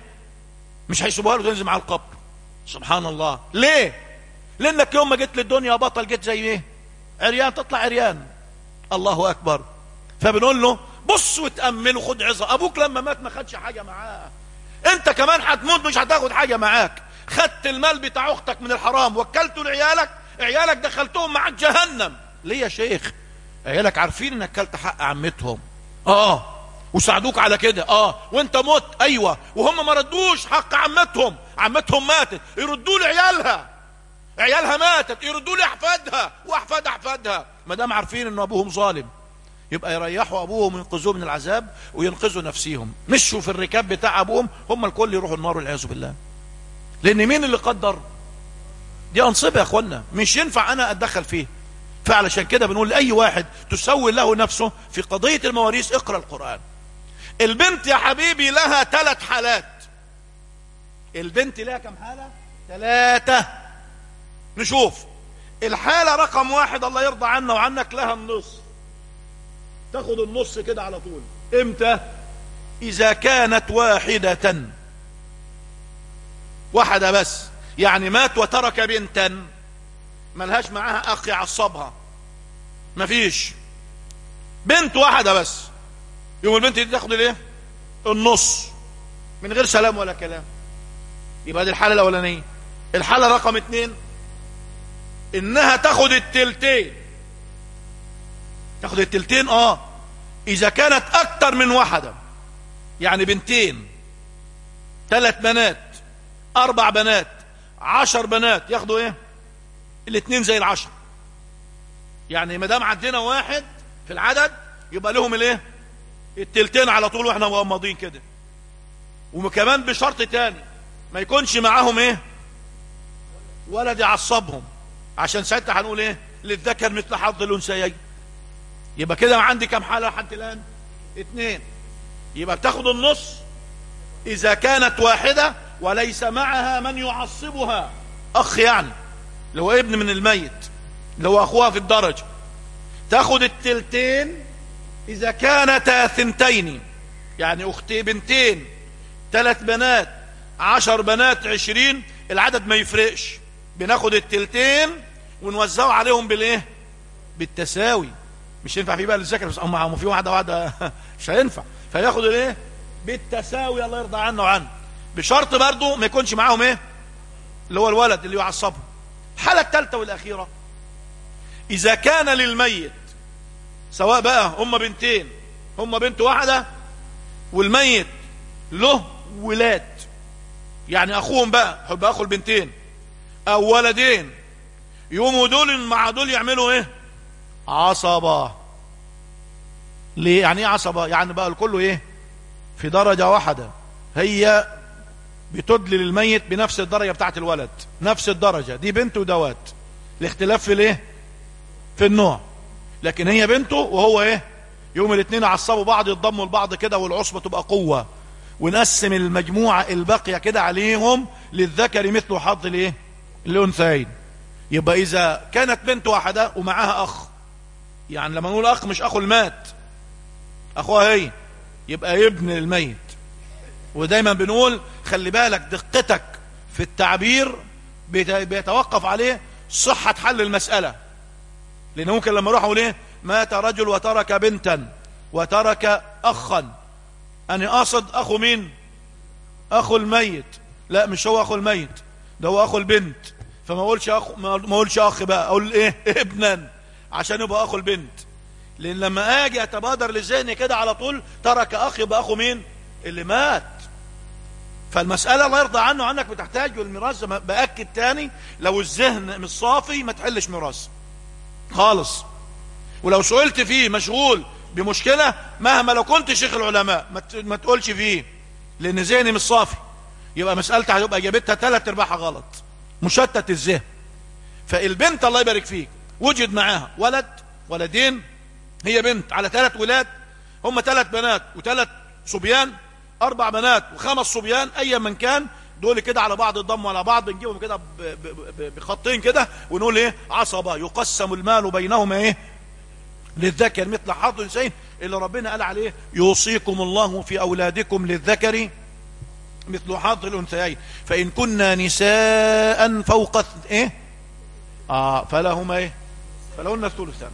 مش هيسيبوها له تنزل مع القبر. سبحان الله. ليه؟ لانك يوم ما جيت للدنيا يا بطل جيت زي ايه؟ عريان، تطلع عريان. الله اكبر. فبنقول له بص وتأمل وخد عظة. ابوك لما مات ما خدش حاجة معاه، انت كمان هتموت مش هتاخد حاجة معاك. خدت المال بتاع اختك من الحرام وكلته لعيالك، عيالك دخلتهم معاك جهنم. ليه يا شيخ؟ عيالك عارفين انك كلت حق عمتهم وساعدوك على كده وانت مت. ايوه، وهم ما ردوش حق عمتهم. عمتهم ماتت يردوا له عيالها ماتت يردوا له احفادها واحفاد احفادها. ما دام عارفين ان ابوهم ظالم يبقى يريحوا ابوهم وينقذوه من العذاب وينقذوا نفسيهم. مشوا في الركاب بتاع ابوهم، هم الكل يروحوا النار والعياذ بالله. لان مين اللي قدر؟ دي انصبه يا اخوانا، مش ينفع انا اتدخل فيه. فعلشان كده بنقول لاي واحد تسوي له نفسه في قضيه المواريث اقرا القران. البنت يا حبيبي لها 3 حالات. البنت لها كم حاله؟ 3. نشوف. الحاله رقم 1 الله يرضى عنا وعنك لها النص. تاخد النص كده على طول. امتى؟ إذا كانت واحدة بس، يعني مات وترك بنتا ملهاش معاها أخ يعصبها، مفيش، بنت واحدة بس، يوم البنت دي تاخد الايه؟ النص من غير سلام ولا كلام. يبقى دي الحالة الأولانية. الحالة رقم 2 إنها تاخد التلتين. تاخد التلتين إذا كانت أكتر من واحدة، يعني بنتين، 3 بنات، 4 بنات، 10 بنات، ياخدوا ايه؟ الاتنين زي 10. يعني ما دام عندنا واحد في العدد يبقى لهم الايه؟ التلتين على طول واحنا مغمضين كده. وكمان بشرط تاني، ما يكونش معاهم ايه؟ ولد يعصبهم، عشان ساعتها هنقول ايه؟ للذكر مثل حظ الانثيين. يبقى كده عندي كم حالة لحد الان؟ 2. يبقى بتاخد النص اذا كانت واحدة وليس معها من يعصبها، اخ يعني اللي هو ابن من الميت، اللي هو اخوها في الدرجة. تاخد التلتين اذا كانتا 2، يعني اختي بنتين، 3 بنات، 10 بنات، 20، العدد ما يفرقش، بناخد التلتين ونوزعه عليهم بالايه؟ بالتساوي. مش ينفع في بقى للذكر بس هم في واحده مش هينفع، فياخد الايه؟ بالتساوي، الله يرضى عنه وعنه، بشرط برضه ما يكونش معاهم ايه؟ اللي هو الولد اللي يعصبهم. الحاله الثالثه والاخيره، اذا كان للميت سواء بقى هم بنتين، هم بنت واحده، والميت له ولاد، يعني اخوهم بقى يبقى اخو البنتين او ولدين، يقوموا دول مع دول يعملوا ايه؟ عصبة. ليه يعني ايه عصبة؟ يعني بقى الكل ايه؟ في درجة واحدة، هي بتدلل الميت بنفس الدرجة بتاعت الولد، نفس الدرجة، دي بنت ودوات، الاختلاف في الايه؟ في النوع، لكن هي بنته وهو ايه؟ يوم الاثنين عصبوا بعض، يتضموا لبعض كده، والعصبة تبقى قوة، ونقسم المجموعة الباقية كده عليهم للذكر مثل حظ الايه؟ الانثيين. يبقى اذا كانت بنت واحدة ومعاها اخ، يعني لما نقول اخ مش اخو المات، اخوها هي، يبقى ابن الميت. ودايما بنقول خلي بالك دقتك في التعبير بيتوقف عليه صحة حل المسألة، لان ممكن لما اروح اقول ايه؟ مات رجل وترك بنتا وترك اخا، انا اقصد اخو مين؟ اخو الميت. لا مش هو اخو الميت، ده هو اخو البنت، فما اقولش اخ، ما اقولش اخ بقى، اقول ايه؟ ابنا، عشان يبقى اخو البنت. لان لما اجي اتبادر للذهن كده على طول ترك اخ، يبقى اخو مين؟ اللي مات. فالمسألة الله يرضى عنه عنك بتحتاج الميراث. باكد تاني، لو الذهن مش صافي ما تحلش ميراث خالص، ولو سئلت فيه مشغول بمشكلة مهما لو كنت شيخ العلماء ما تقولش فيه، لان ذهني مش صافي، يبقى مسألتها هتبقى اجابتها 3/4 غلط، مشتت الذهن. فالبنت الله يبارك فيك وجد معاها ولد، ولدين، هي بنت على 3 ولاد، هم 3 بنات و3 صبيان، 4 بنات و5 صبيان، ايا من كان، دول كده على بعض الضم على بعض، بنجيبهم كده بخطين كده ونقول ايه؟ عصبة. يقسم المال بينهما ايه؟ للذكر مثل حظ الانثيين، اللي ربنا قال عليه يوصيكم الله في اولادكم للذكر مثل حظ الانثيين، فان كنا نساء فوق ايه؟ فلهما ايه؟ فلهن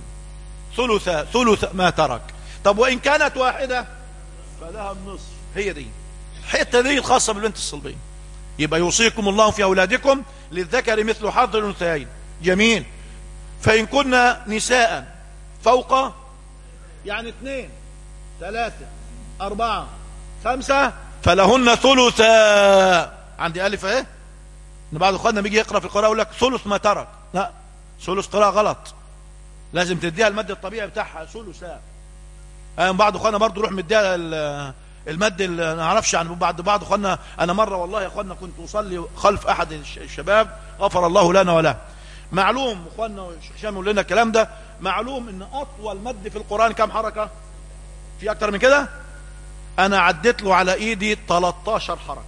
ثلث ما ترك. طب وان كانت واحدة فلها النصف. هي دي الحته دي الخاصه بالبنت الصلبيه. يبقى يوصيكم الله في اولادكم للذكر مثل حظ الانثيين. جميل. فان كنا نساء فوق، يعني 2 3 4 5، فلهن ثلثا. عندي الف اهي، ان بعض اخواننا بيجي يقرا في القراءه يقول لك ثلث ما ترك، لا، ثلث قراءه غلط، لازم تديها المد الطبيعي بتاعها ثلثا. بعض اخواننا برضه يروح مديها المد اللي ما اعرفش، يعني بعض اخواننا. انا مره والله يا اخواننا كنت اصلي خلف احد الشباب غفر الله لنا وله، معلوم اخواننا الشيخ هشام يقول لنا الكلام ده، معلوم ان اطول مد في القران كم حركه؟ في اكتر من كده؟ انا عديت له على ايدي 13 حركه.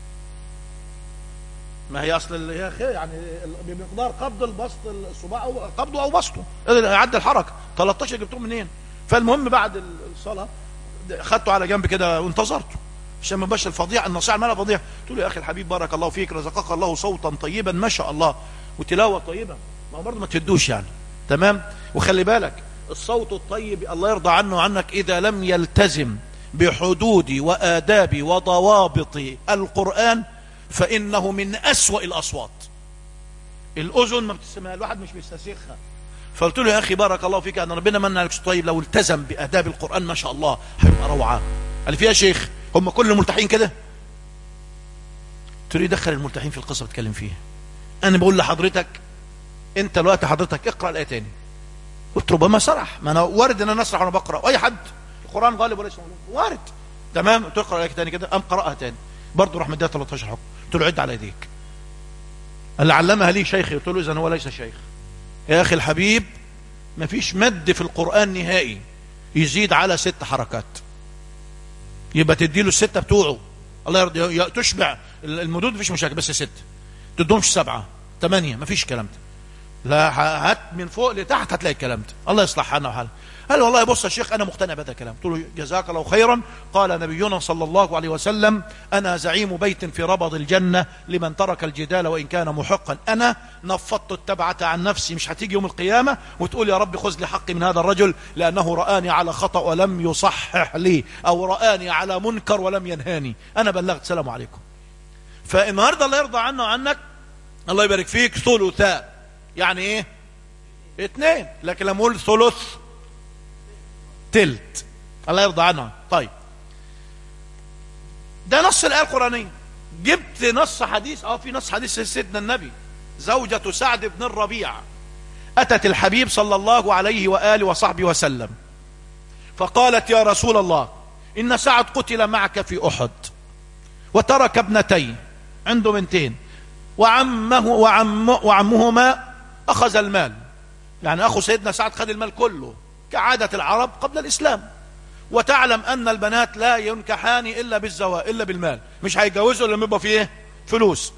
ما هي اصل اللي هي خير يعني بمقدار قبض البسط الصباع او قبضه او بسطه، عد الحركه 13 جبتهم منين؟ فالمهم بعد الصلاه خدته على جنب كده وانتظرته عشان ما يبقاش الفضيحه، النصيحه المالها فضيحه. قلت له يا اخي الحبيب بارك الله فيك، رزقك الله صوتا طيبا ما شاء الله وتلاوه طيبه، ما برضه ما تهدوش يعني. تمام. وخلي بالك الصوت الطيب الله يرضى عنه وعنك اذا لم يلتزم بحدود وآداب وضوابط القرآن فإنه من أسوأ الأصوات. الأذن ما بتسمعها، الواحد مش بيستسيخها. فقلت له يا أخي بارك الله فيك أن ربنا من عليك طيب، لو التزم بآداب القرآن ما شاء الله هيبقى روعة. قال فيها شيخ هم كل الملتحين كده؟ تريد دخل الملتحين في القصة بتكلم فيها. أنا بقول لحضرتك أنت الوقت حضرتك اقرأ الآية تاني. قلت ربما سرح، ما أنا وارد أن أنا أسرح وأنا بقرأ، وأي حد القرآن غالب وليس مغلوب، وارد. تمام. تقرأ الآية تاني كده، قام قرأها تاني برضه راح مديها 13 حكم. قلت له عد على يديك. اللي علمها لي شيخي. قلت له إذن هو ليس شيخ. يا أخي الحبيب ما فيش مد في القرآن نهائي يزيد على 6 حركات، يبقى تديله ال6 بتوعه الله يرضي، تشبع المدود مفيش مشاكل، بس 6 تدومش 7 8 مفيش كلام ده. لا هات من فوق لتحت هتلاقي الكلام ده. الله يصلح حالنا وحالك. قال والله بص يا شيخ انا مقتنع بهذا الكلام. قلت له جزاك الله خيرا. قال نبينا صلى الله عليه وسلم انا زعيم بيت في ربض الجنه لمن ترك الجدال وان كان محقا. انا نفضت التبعه عن نفسي. مش هتيجي يوم القيامه وتقول يا رب خذ لي حقي من هذا الرجل لانه رآني على خطأ ولم يصحح لي، او رآني على منكر ولم ينهاني. انا بلغت. سلام عليكم. فالنهارده الله يرضى عنه وعنك الله يبارك فيك ثلثا، يعني ايه 2، لكن لما اقول ثلث تلت الله يرضى عنها. طيب ده نص الآية القرآنية. جبت نص حديث، في نص حديث سيدنا النبي. زوجة سعد بن الربيع أتت الحبيب صلى الله عليه وآله وصحبه وسلم فقالت يا رسول الله إن سعد قتل معك في أحد وترك ابنتين، عنده بنتين، وعمهما أخذ المال، يعني أخو سيدنا سعد خد المال كله كعادة العرب قبل الإسلام. وتعلم أن البنات لا ينكحان إلا بالزواج، إلا بالمال، مش هيتجوزوا لما يبقى فيه فلوس.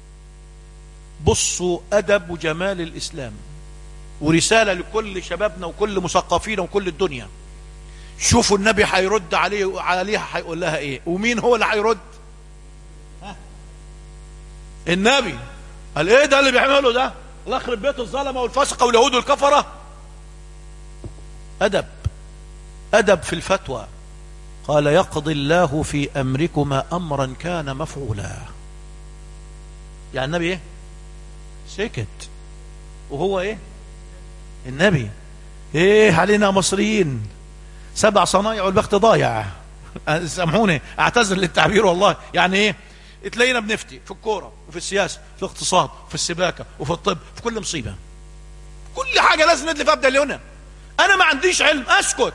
بصوا أدب وجمال الإسلام، ورسالة لكل شبابنا وكل مثقفينا وكل الدنيا. شوفوا النبي هيرد عليها هيقول لها إيه، ومين هو اللي هيرد؟ النبي. قال إيه ده اللي بيعمله ده؟ الله يخرب بيت الظلمة والفسقة واليهود والكفرة. أدب في الفتوى. قال يقضي الله في أمركما أمرا كان مفعولا. يعني النبي إيه؟ سكت. وهو إيه؟ النبي إيه علينا مصريين 7 صنايع والبخت ضايع. سامحوني أعتذر للتعبير والله. يعني إيه؟ تلاقينا بنفتي في الكورة وفي السياسة في الاقتصاد وفي السباكة وفي الطب، في كل مصيبة، كل حاجة لازم ندلي في أبدا. أنا ما عنديش علم أسكت.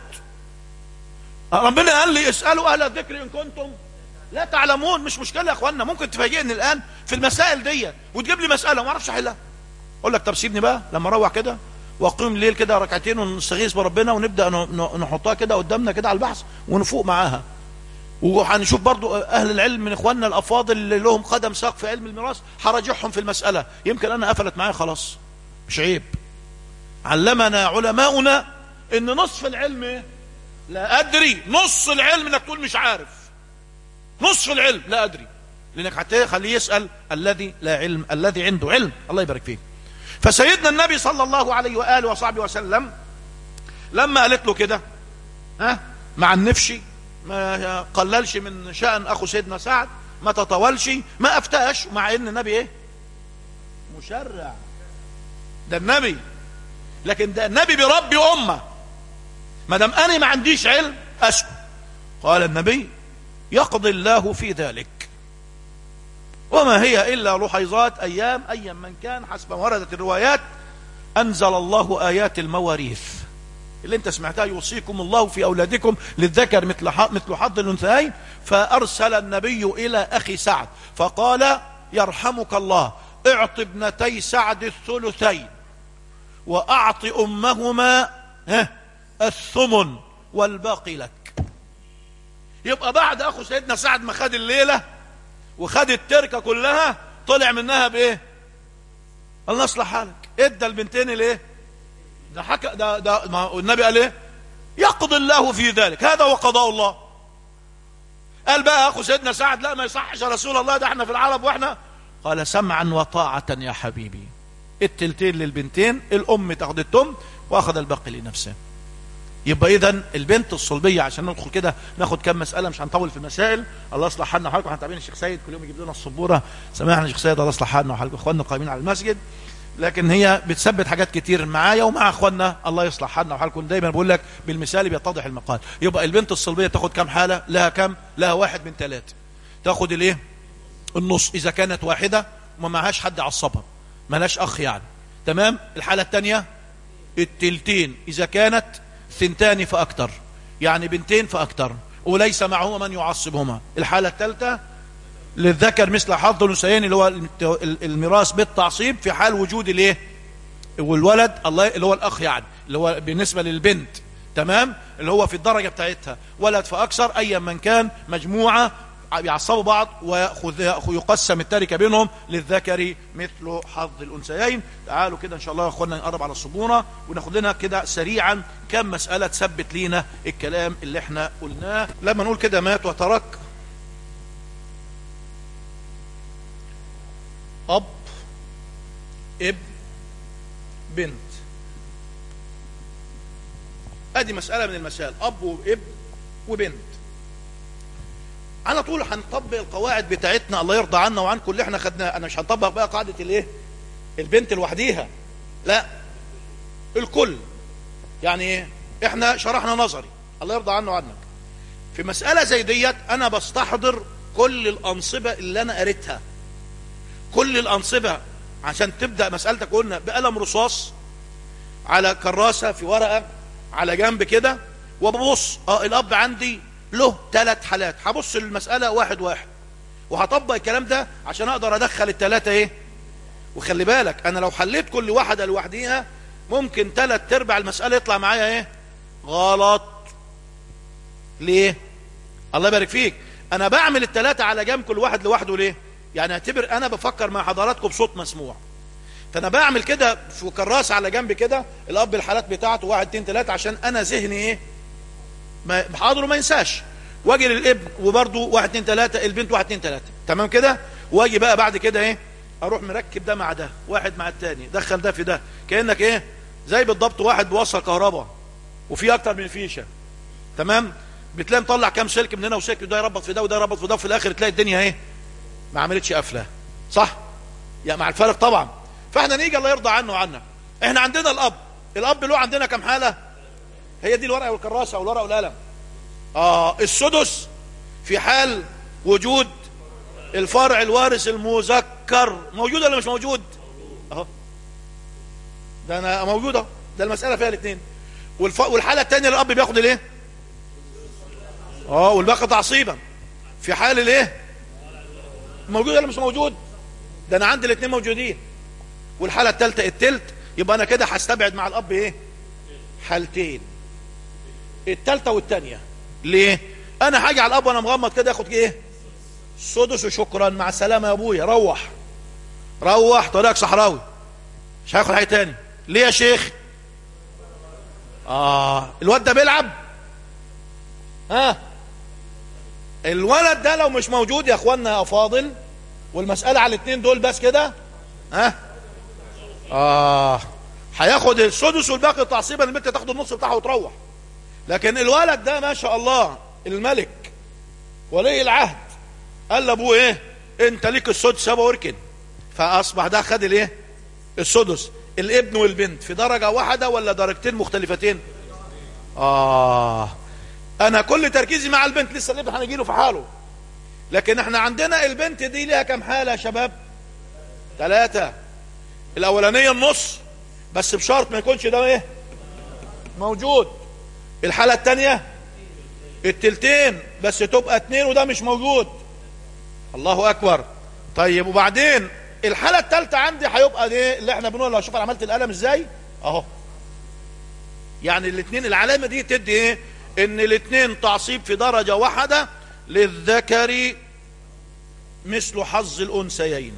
ربنا قال لي اسألوا أهل الذكر إن كنتم لا تعلمون. مش مشكلة يا أخوانا، ممكن تفاجئني الآن في المسائل دي وتجيب لي مسألة ما أعرفش أحلها، أقول لك طب سيبني بقى لما أروح كده وأقيم الليل كده ركعتين ونستغيث بربنا ونبدأ نحطها كده قدامنا كده على البحث ونفوق معاها. وهنشوف برضو أهل العلم من إخواننا الأفاضل اللي لهم قدم ساق في علم الميراث هرجعهم في المسألة. يمكن أنا قفلت معايا خلاص، مش عيب. علمنا علماؤنا إن نصف العلم لا أدري، نص العلم إنك تقول مش عارف، نصف العلم لا أدري، لأنك هتخليه يسأل الذي لا علم، الذي عنده علم. الله يبارك فيك. فسيدنا النبي صلى الله عليه وآله وصحبه وسلم لما قالت له كده مع النفشي، ما قللش من شأن أخو سيدنا سعد، ما تطولش، ما أفتاش، مع إن النبي إيه؟ مشرع. ده النبي، لكن ده النبي بربي أمة. ما دام أنا ما عنديش علم أسكت. قال النبي يقضي الله في ذلك وما هي إلا لحيظات أيام من كان حسب ما وردت الروايات. أنزل الله آيات المواريث اللي انت سمعتها، يوصيكم الله في أولادكم للذكر مثل حظ الأنثيين. فأرسل النبي إلى أخي سعد فقال يرحمك الله اعط ابنتي سعد الثلثين وأعط أمهما الثمن والباقي لك. يبقى بعد أخو سيدنا سعد ما خد الليلة وخد التركة كلها طلع منها بإيه؟ الله يصلح حالك، ادى البنتين الايه؟ ده حكى ده ما النبي قال ايه؟ يقضي الله في ذلك، هذا هو قضاء الله. قال بقى اخو سيدنا سعد لا ما يصحش يا رسول الله، ده احنا في العرب واحنا. قال سمعا وطاعة يا حبيبي، التلتين للبنتين، الام تاخد التم واخذ الباقي لنفسه. يبقى اذا البنت الصلبيه، عشان ندخل كده ناخد كم مساله، مش هنطول في المسائل. الله يصلح حالنا وحالكم. احنا تابعين الشيخ سيد كل يوم يجيب لنا السبوره، سامحنا الشيخ سيد الله يصلح حالنا وحالكم، اخواننا القائمين على المسجد. لكن هي بتثبت حاجات كتير معايا ومع اخواننا، الله يصلح حالنا وحالكم. دايما بقول لك بالمثال بيتضح المقال. يبقى البنت الصلبيه تاخد كم حاله؟ لها كم؟ لها 1 من 3. تاخد الايه؟ النص اذا كانت واحده وما معهاش حد يعصبها، ملاش اخ يعني. تمام. الحاله الثانيه التلتين اذا كانت 2 فاكثر، يعني 2 فاكثر وليس معهما من يعصبهما. الحاله الثالثه للذكر مثل حظ الانثيين، اللي هو الميراث بالتعصيب في حال وجود الايه؟ والولد، الله، اللي هو الاخ يعني، اللي هو بالنسبه للبنت. تمام. اللي هو في الدرجه بتاعتها ولد فاكثر، ايا من كان، مجموعه يعصبوا بعض ويقسم التركه بينهم، للذكر مثل حظ الانثيين. تعالوا كده ان شاء الله يا اخوانا نقرب على الصبونه وناخد لنا كده سريعا كم مساله تثبت لينا الكلام اللي احنا قلناه. لما نقول كده مات وترك اب، ابن، بنت، ادي مساله من المسائل، اب وابن وبنت. على طول هنطبق القواعد بتاعتنا، الله يرضى عنا وعنكم، اللي احنا خدناها. انا مش هنطبق بقى قاعده الايه؟ البنت لوحديها، لا، الكل. يعني ايه؟ احنا شرحنا نظري، الله يرضى عنا وعنك. في مساله زي ديت انا بستحضر كل الانصبه اللي انا قريتها، كل الانصبه، عشان تبدا مسالتك. قلنا بقلم رصاص على كراسه في ورقه على جنب كده، وببص الاب عندي له 3 حالات، هبص للمساله واحد واحد وهطبق الكلام ده عشان اقدر ادخل ال3 ايه. وخلي بالك انا لو حليت كل واحده لوحديها ممكن 3/4 المساله يطلع معايا ايه؟ غلط. ليه؟ الله يبارك فيك. انا بعمل ال3 على جنب كل واحد لوحده. ليه؟ يعني اعتبر انا بفكر مع حضراتكم بصوت مسموع، فانا بعمل كده في كراسه على جنب كده الاب الحالات بتاعته 1 2 3 عشان انا ذهني ايه؟ حاضر وما ينساش. واجي للابن وبرده 1 2 3، البنت 1 2 3. تمام كده. واجي بقى بعد كده ايه؟ اروح مركب ده مع ده، واحد مع الثاني، دخل ده في ده، كانك ايه؟ زي بالضبط واحد بيوصل كهرباء وفي اكتر من فيشه. تمام. بتلاقي مطلع كام سلك من هنا وسلك، ده يربط في ده وده يربط في ده، وفي الاخر تلاقي الدنيا ايه؟ ما عملتش قفله. صح؟ يعني مع الفرق طبعا. فاحنا نيجي الله يرضى عنه وعنا، احنا عندنا الاب له عندنا كم حاله؟ هي دي الورقه والكراسه والورقه والقلم. السدس في حال وجود الفرع الوارث المذكر. موجود ولا مش موجود؟ اهو ده انا موجوده، ده المساله فيها الاثنين. والحاله الثانيه الاب بياخد الايه؟ والباقي تعصيبا في حال الايه؟ موجود ولا مش موجود؟ ده انا عندي الاثنين موجودين. والحاله الثالثه التلت. يبقى انا كده هستبعد مع الاب ايه؟ حالتين، الثالثه والثانيه. ليه؟ انا هاجي على الاب وانا مغمض كده اخد ايه؟ سدس وشكرا مع السلامه يا ابويا، روح طريقك صحراوي، مش هاخد حاجه تاني. ليه يا شيخ؟ الواد ده بيلعب. الولد ده لو مش موجود يا اخوانا يا افاضل، والمساله على الاثنين دول بس كده، هياخد السدس والباقي تعصيبا، البنت تاخد النص بتاعها وتروح. لكن الولد ده ما شاء الله الملك ولي العهد قال لابوه ايه؟ انت ليك السدس يابا واركن. فاصبح ده خد الايه؟ السدس. الابن والبنت في درجه واحده ولا درجتين مختلفتين؟ انا كل تركيزي مع البنت، لسه الابن هنجيله في حاله. لكن احنا عندنا البنت دي ليها كم حاله يا شباب؟ 3. الاولانيه النص بس بشرط ما يكونش ده ايه؟ موجود. الحاله الثانيه التلتين بس تبقى 2 وده مش موجود. الله اكبر. طيب وبعدين الحاله الثالثه عندي هيبقى دي اللي احنا بنقول. لو شوف انا عملت القلم ازاي اهو، يعني الاثنين العلامه دي تدي ايه؟ ان الاثنين تعصيب في درجه واحده، للذكر مثل حظ الانثيين.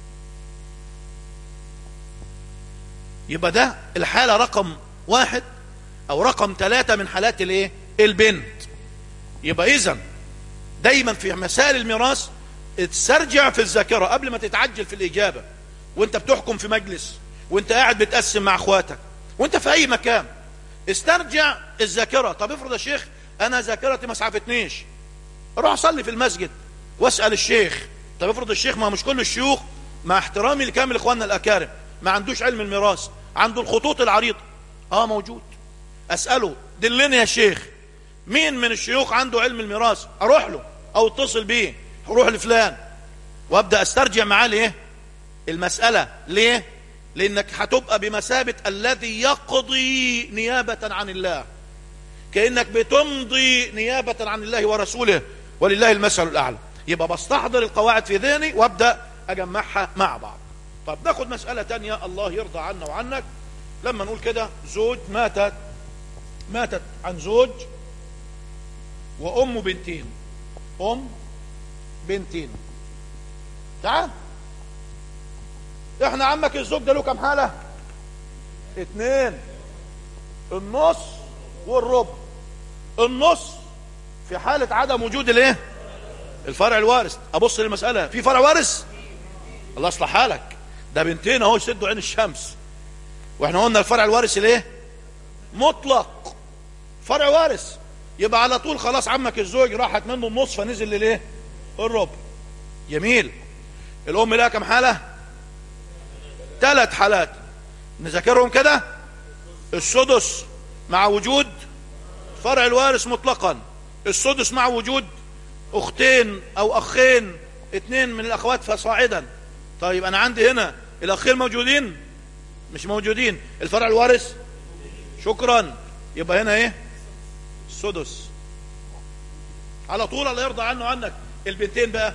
يبقى ده الحاله رقم 1 او رقم 3 من حالات الايه؟ البنت. يبقى اذا دايما في مسائل الميراث تسترجع في الذاكرة قبل ما تتعجل في الإجابة، وانت بتحكم في مجلس، وانت قاعد بتقسم مع اخواتك، وانت في اي مكان، استرجع الذاكرة. طب افرض يا شيخ انا ذاكرتي ما اسعفتنيش، اروح اصلي في المسجد واسأل الشيخ. طب افرض الشيخ، ما مش كل الشيوخ مع احترامي لكامل اخواننا الاكارم ما عندوش علم الميراث، عنده الخطوط العريضة، موجود، اسأله دلني يا شيخ مين من الشيوخ عنده علم الميراث، اروح له او اتصل بيه، اروح لفلان وابدأ استرجع معاه ليه المسألة. ليه؟ لانك هتبقى بمثابة الذي يقضي نيابة عن الله، كأنك بتمضي نيابة عن الله ورسوله، ولله المثل الأعلى. يبقى بستحضر القواعد في ذهني وابدأ اجمعها مع بعض. طب ناخد مسألة تانية الله يرضى عنا وعنك. لما نقول كده زوج ماتت عن زوج وأم بنتين، بنتين. تعال احنا عمك الزوج ده له كم حالة؟ 2، النص والربع. النص في حالة عدم وجود الايه؟ الفرع الوارث. ابص للمسألة، في فرع وارث؟ الله يصلح حالك، ده بنتين اهو يسدوا عين الشمس، واحنا قلنا الفرع الوارث الايه؟ مطلق فرع وارث. يبقى على طول خلاص عمك الزوج راحت منه النص فنزل للايه؟ الربع. جميل. الام لها كم حالة؟ 3 حالات، نذاكرهم كده. السدس مع وجود فرع الوارث مطلقا، السدس مع وجود اختين او اخين، 2 من الاخوات فصاعدا. طيب انا عندي هنا الاخين موجودين؟ مش موجودين. الفرع الوارث؟ شكرا. يبقى هنا ايه؟ السدس على طول. الله يرضى عنه عنك. البنتين بقى،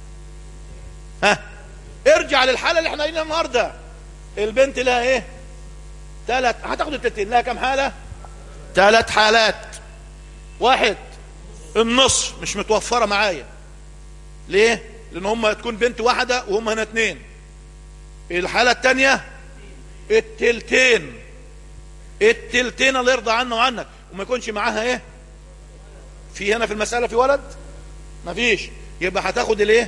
ارجع للحالة اللي احنا قايلينها النهارده. البنت لها ايه؟ 3، هتاخد التلتين. لها كم حالة؟ 3 حالات. 1 النصف مش متوفرة معايا. ليه؟ لان هم تكون بنت واحدة وهم هنا 2. الحالة الثانية التلتين. الله يرضى عنه وعنك. وما يكونش معاها ايه؟ في هنا في المسألة في ولد؟ مفيش. يبقى هتاخد الايه؟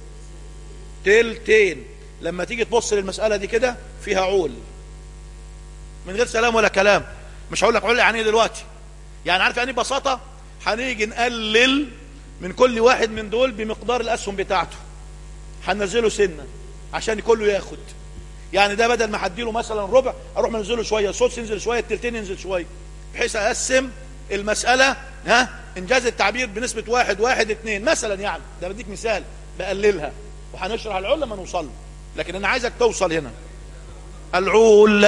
تلتين. لما تيجي تبص للمسألة دي كده فيها عول من غير سلام ولا كلام. مش هقول لك عول يعني دلوقتي، يعني عارف يعني ببساطة هنيجي نقلل من كل واحد من دول بمقدار الأسهم بتاعته، هننزله سنة عشان كله ياخد. يعني ده بدل ما هديله مثلا ربع اروح منزله شوية، السدس ينزل شوية، التلتين ينزل شوية، بحيث اقسم المسألة انجاز التعبير بنسبة 1:2 مثلا. يعني ده بديك مثال بقللها، وهنشرح العول لما نوصل. لكن انا عايزك توصل هنا العول.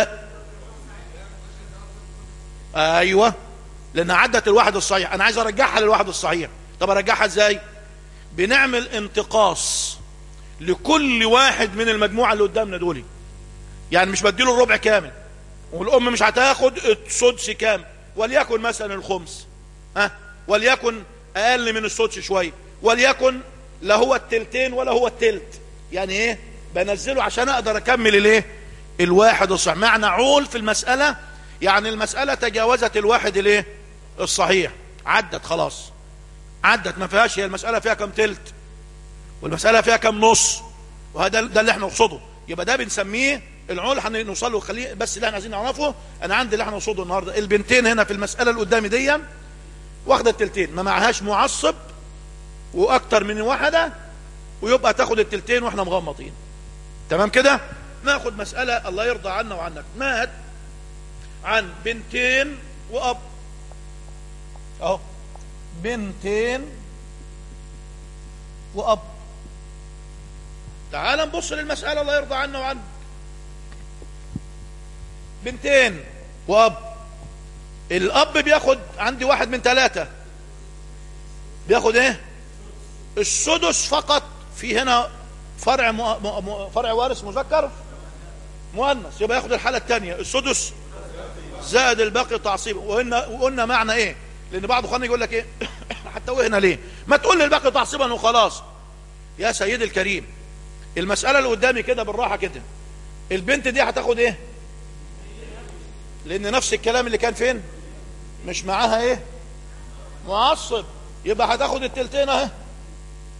ايوه، لان عدت الواحد الصحيح، انا عايز ارجعها للواحد الصحيح. طب ارجعها ازاي؟ بنعمل انتقاص لكل واحد من المجموعة اللي قدامنا دول. يعني مش بديله الربع كامل، والام مش هتاخد السدس كامل، وليكن مثلا الخمس، وليكن اقل من السدس شويه، وليكن لا هو التلتين ولا هو التلت. يعني ايه؟ بنزله عشان اقدر اكمل الايه؟ الواحد الصحيح. معنى عول في المسألة يعني المسألة تجاوزت الواحد الايه؟ الصحيح، عدت خلاص، عدت ما فيهاش. هي المسألة فيها كم تلت والمسألة فيها كم نص، وهذا ده اللي احنا نقصده. يبقى ده بنسميه العول. هنوصل له. خليه بس اللي احنا عايزين نعرفه. انا عندي اللي احنا نقصده النهارده البنتين هنا في المسألة اللي قدامي دي واخده التلتين، ما معهاش معصب واكتر من واحدة، ويبقى تاخد التلتين واحنا مغمضين. تمام كده؟ ناخد مسألة الله يرضى عنا وعنك. مات عن بنتين واب، اهو بنتين واب. تعال نبص للمسألة الله يرضى عنا وعنك. بنتين واب. الاب بياخد عندي 1 من 3، بياخد ايه؟ السدس فقط. في هنا فرع وارث مذكر مؤنث، يبقى ياخد الحالة الثانية السدس زائد الباقي تعصيبا. وقلنا معنى ايه؟ لان بعض اخواننا يقول لك ايه حتى وهنا ليه ما تقول لي الباقي تعصيبا وخلاص. يا سيدي الكريم، المسألة اللي قدامي كده بالراحة كده، البنت دي هتاخد ايه؟ لان نفس الكلام اللي كان فين؟ مش معاها ايه؟ معصب، يبقى هتاخد التلتين اهي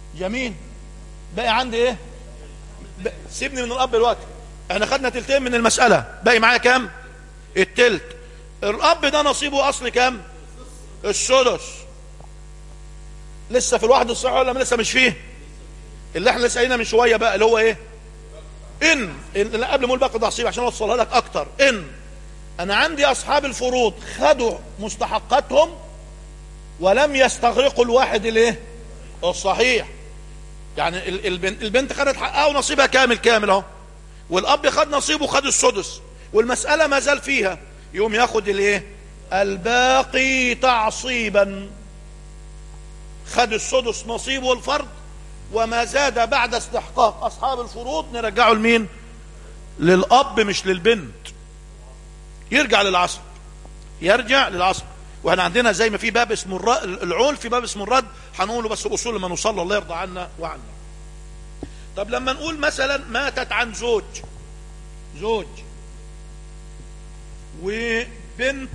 جميل. باقي عندي ايه؟ سيبني من الاب دلوقتي. احنا خدنا تلتين من المسألة، باقي معايا كام؟ التلت. الاب ده نصيبه اصل كام؟ السدس. لسه في الواحد الصحيح ولا لسه مش فيه؟ اللي احنا لسه قايلينها من شويه بقى اللي هو ايه؟ ان قبل ما اقول باقي تعصيب عشان اوصلها لك اكتر. ان انا عندي اصحاب الفروض خدوا مستحقاتهم ولم يستغرقوا الواحد الايه؟ الصحيح. يعني البنت خدت حقها ونصيبها كامل اهو، والاب خد نصيبه خد السدس، والمسألة ما زال فيها، يوم ياخد الايه؟ الباقي تعصيبا. خد السدس نصيبه الفرد، وما زاد بعد استحقاق اصحاب الفروض نرجعه لمين؟ للاب مش للبنت. يرجع للعصر، يرجع للعصر. واحنا عندنا زي ما في باب اسمه العول، في باب اسمه الرد، هنقوله بس الاصول لما نوصل. الله يرضى عنا وعنا. طب لما نقول مثلا ماتت عن زوج وبنت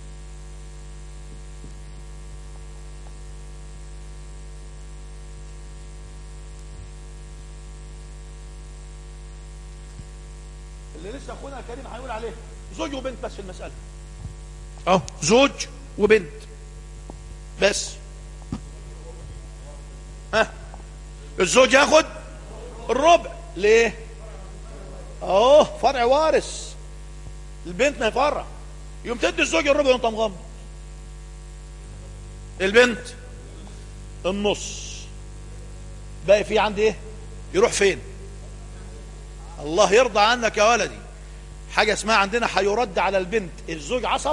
اللي لسه اخونا كريم هيقول عليه زوج وبنت بس في المسألة اهو، زوج وبنت بس. الزوج ياخد الربع. ليه؟ اهو فرع وارث. البنت ما يفرع، يوم تدي الزوج الربع وانت مغمض. البنت النص. باقي فيه عندي ايه؟ يروح فين؟ الله يرضى عنك يا ولدي. حاجة اسمها عندنا هيرد على البنت. الزوج عصب؟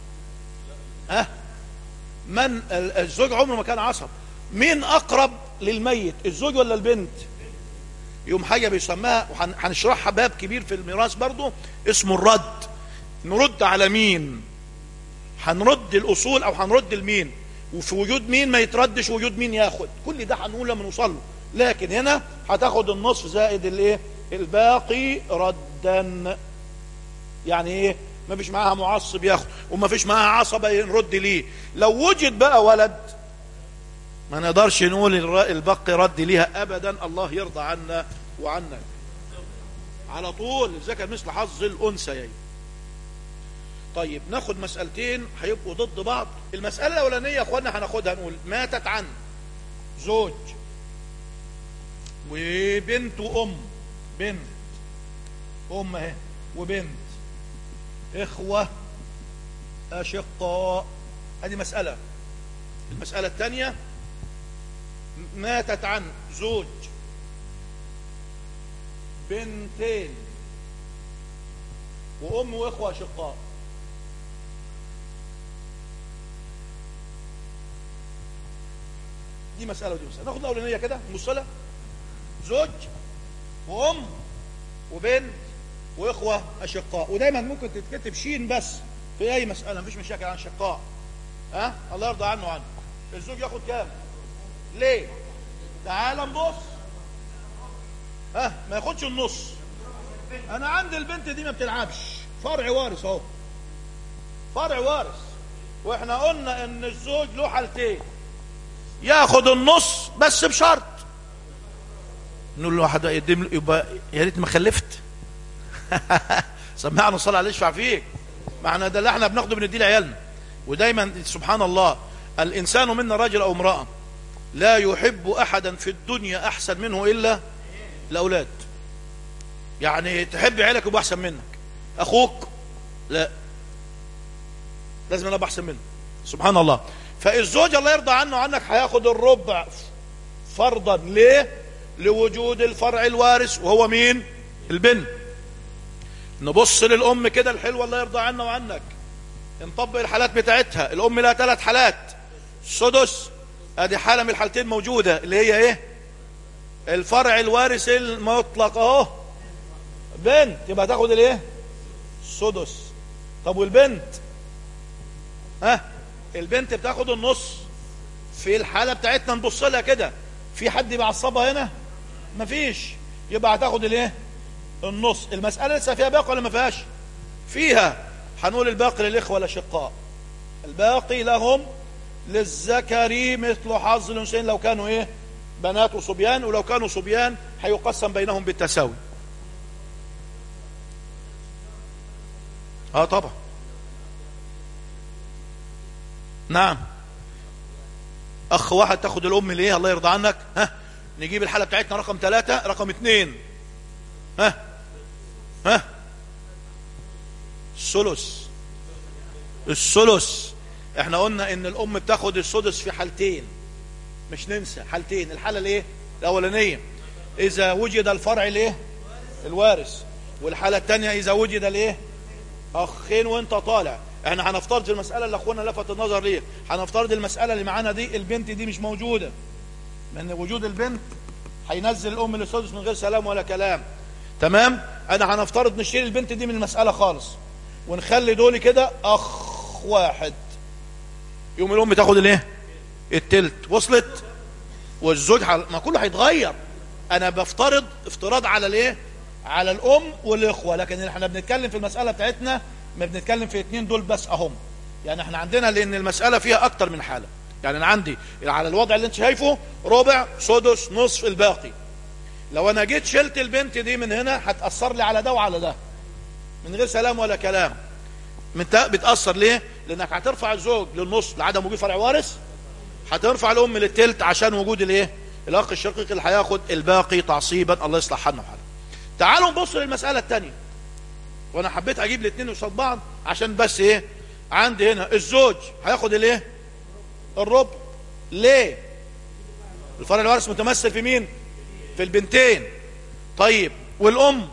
من الزوج عمره ما كان عصب. مين اقرب للميت، الزوج ولا البنت؟ يوم حاجة بيسماها، وهنشرحها باب كبير في الميراث برضو اسمه الرد. نرد على مين؟ هنرد الاصول او هنرد المين، وفي وجود مين ما يتردش، وجود مين ياخد. كل ده هنقول لما نوصل له. لكن هنا هتاخد النصف زائد الايه؟ الباقي ردا. يعني ايه؟ ما فيش معاها معصب ياخد، وما فيش معاها عصبة نرد ليه. لو وجد بقى ولد ما نقدرش نقول الباقي رد ليها ابدا. الله يرضى عنا وعنك. على طول الذكر مثل حظ الانثيين. طيب ناخد مسألتين هيبقوا ضد بعض. المسألة الاولانية يا اخوانا هناخدها، نقول ماتت عن زوج وبنت وام. بنت ام اهي وبنت اخوة اشقاء. ادي مسألة. المسألة الثانية ماتت عن زوج بنتين وام واخوة اشقاء. دي مسألة ودي مسألة. ناخد الاولانية كده مصلة. زوج وام وبنت واخوة اشقاء. ودايما ممكن تتكتب شين بس في اي مسألة، مفيش مشاكل عن شقاء. الله يرضى عنه وعنه. الزوج ياخد كام؟ ليه؟ تعال نبص. ما ياخدش النص. انا عندي البنت دي ما بتلعبش، فرع وارث اهو، فرع وارث. واحنا قلنا ان الزوج له حالتين، ياخد النص بس بشرط. نقول له واحد يقدم، يبقى يا ريت ما خلفت. سمعنا الصلاة عليه يشفع فيك. ما احنا ده اللي احنا بناخده بنديه لعيالنا. ودايما سبحان الله الانسان منا رجل او امرأة لا يحب احدا في الدنيا احسن منه الا الاولاد. يعني تحب عيالك يبقى احسن منك، اخوك لا، لازم يبقى احسن منه. سبحان الله. فالزوج الله يرضى عنه وعنك هياخد الربع فرضا. ليه؟ لوجود الفرع الوارث وهو مين؟ البنت. نبص للام كده الحلوه الله يرضى عنه وعنك، نطبق الحالات بتاعتها. الام لها 3 حالات. السدس ادي حاله من الحالتين موجوده، اللي هي ايه؟ الفرع الوارث المطلق اهو، بنت، يبقى تاخد الايه؟ السدس. طب والبنت؟ البنت بتاخد النص. في الحاله بتاعتنا نبص لها كده، في حد بيعصبها هنا؟ مفيش، يبقى هتاخد الايه؟ النص. المساله لسه فيها باقي ولا ما فيهاش؟ فيها. هنقول الباقي للاخوه الاشقاء. الباقي لهم للذكر مثل حظ الانثيين لو كانوا ايه؟ بنات وصبيان، ولو كانوا صبيان هيقسم بينهم بالتساوي. طبعا. نعم. اخ واحد تاخد الام ليه الله يرضى عنك؟ نجيب الحالة بتاعتنا رقم 3. رقم 2 الثلث. احنا قلنا ان الام بتاخد السدس في حالتين، مش ننسى حالتين. الحالة الايه الاولانية اذا وجد الفرع الايه الوارث، والحالة الثانية اذا وجد الايه اخين وانت طالع. احنا هنفترض المسألة اللي اخونا لفت النظر ليه، هنفترض المسألة اللي معانا دي البنت دي مش موجودة، لان وجود البنت هينزل الام للسدس من غير سلام ولا كلام. تمام. انا هنفترض نشيل البنت دي من المسألة خالص ونخلي دول كده اخ واحد، يوم الام تاخد الايه التلت. وصلت؟ والزوج ما كله هيتغير. انا بفترض افتراض على الايه على الام والاخوه، لكن احنا بنتكلم في المسألة بتاعتنا ما بنتكلم في 2 دول بس اهم. يعني احنا عندنا لان المسألة فيها اكتر من حالة. يعني انا عندي على الوضع اللي انت شايفه ربع سدس نصف الباقي. لو انا جيت شلت البنت دي من هنا هتأثر لي على ده وعلى ده من غير سلام ولا كلام. بتأثر ليه؟ لانك هترفع الزوج للنص لعدم وجود فرع وارث، هترفع الام للتلت عشان وجود الايه الاخ الشقيق اللي هياخد الباقي تعصيبا. الله يصلح حالنا وحالنا. تعالوا نبص للمسألة الثانية، وانا حبيت اجيب الاثنين قصاد بعض عشان بس ايه عندي هنا الزوج هياخد الايه الربع. ليه؟ الفرع الوارث متمثل في مين؟ في البنتين. طيب والام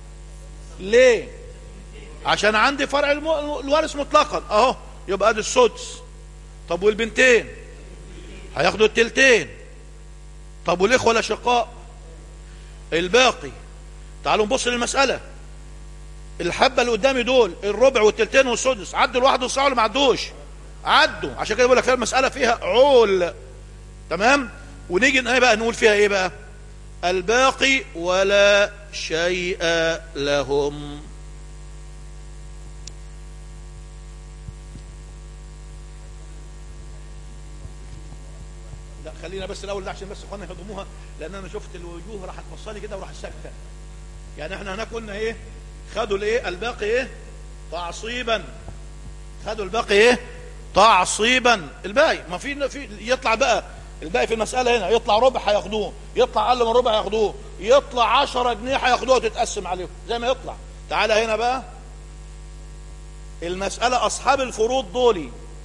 ليه؟ عشان عندي فرع الوارث مطلقا اهو، يبقى ادي السدس. طب والبنتين هياخدوا التلتين. طب والاخوه الاشقاء الباقي. تعالوا نبص للمسألة. الحبة اللي قدامي دول الربع والتلتين والسدس، عدوا الواحد والساعة ولا ما عدوش؟ عدوا. عشان كده بقول لك فيها المسألة فيها عول. تمام. ونيجي بقى نقول فيها ايه بقى؟ الباقي ولا شيء لهم. لا خلينا بس الاول ده عشان بس اخواننا يهضموها، لان انا شفت الوجوه راح تبصلي كده وراح ساكته. يعني احنا هناك قلنا ايه؟ خدوا الايه الباقي ايه تعصيبا. خدوا الباقي ايه تعصيبا. الباقي ما في يطلع بقى الباقي في المسألة هنا يطلع ربع هياخدوه، يطلع اقل من ربع هياخدوه، يطلع 10 جنيه هياخدوها وتتقسم عليهم زي ما يطلع. تعالى هنا بقى المسألة اصحاب الفروض دول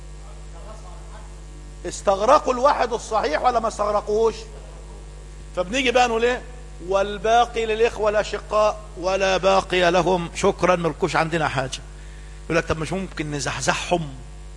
استغرقوا الواحد الصحيح ولا ما استغرقوش؟ فبنيجي بقى نقول ايه؟ والباقي للاخوه الاشقاء ولا باقي لهم. شكرا ملكوش عندنا حاجه. يقول لك طب مش ممكن نزحزحهم؟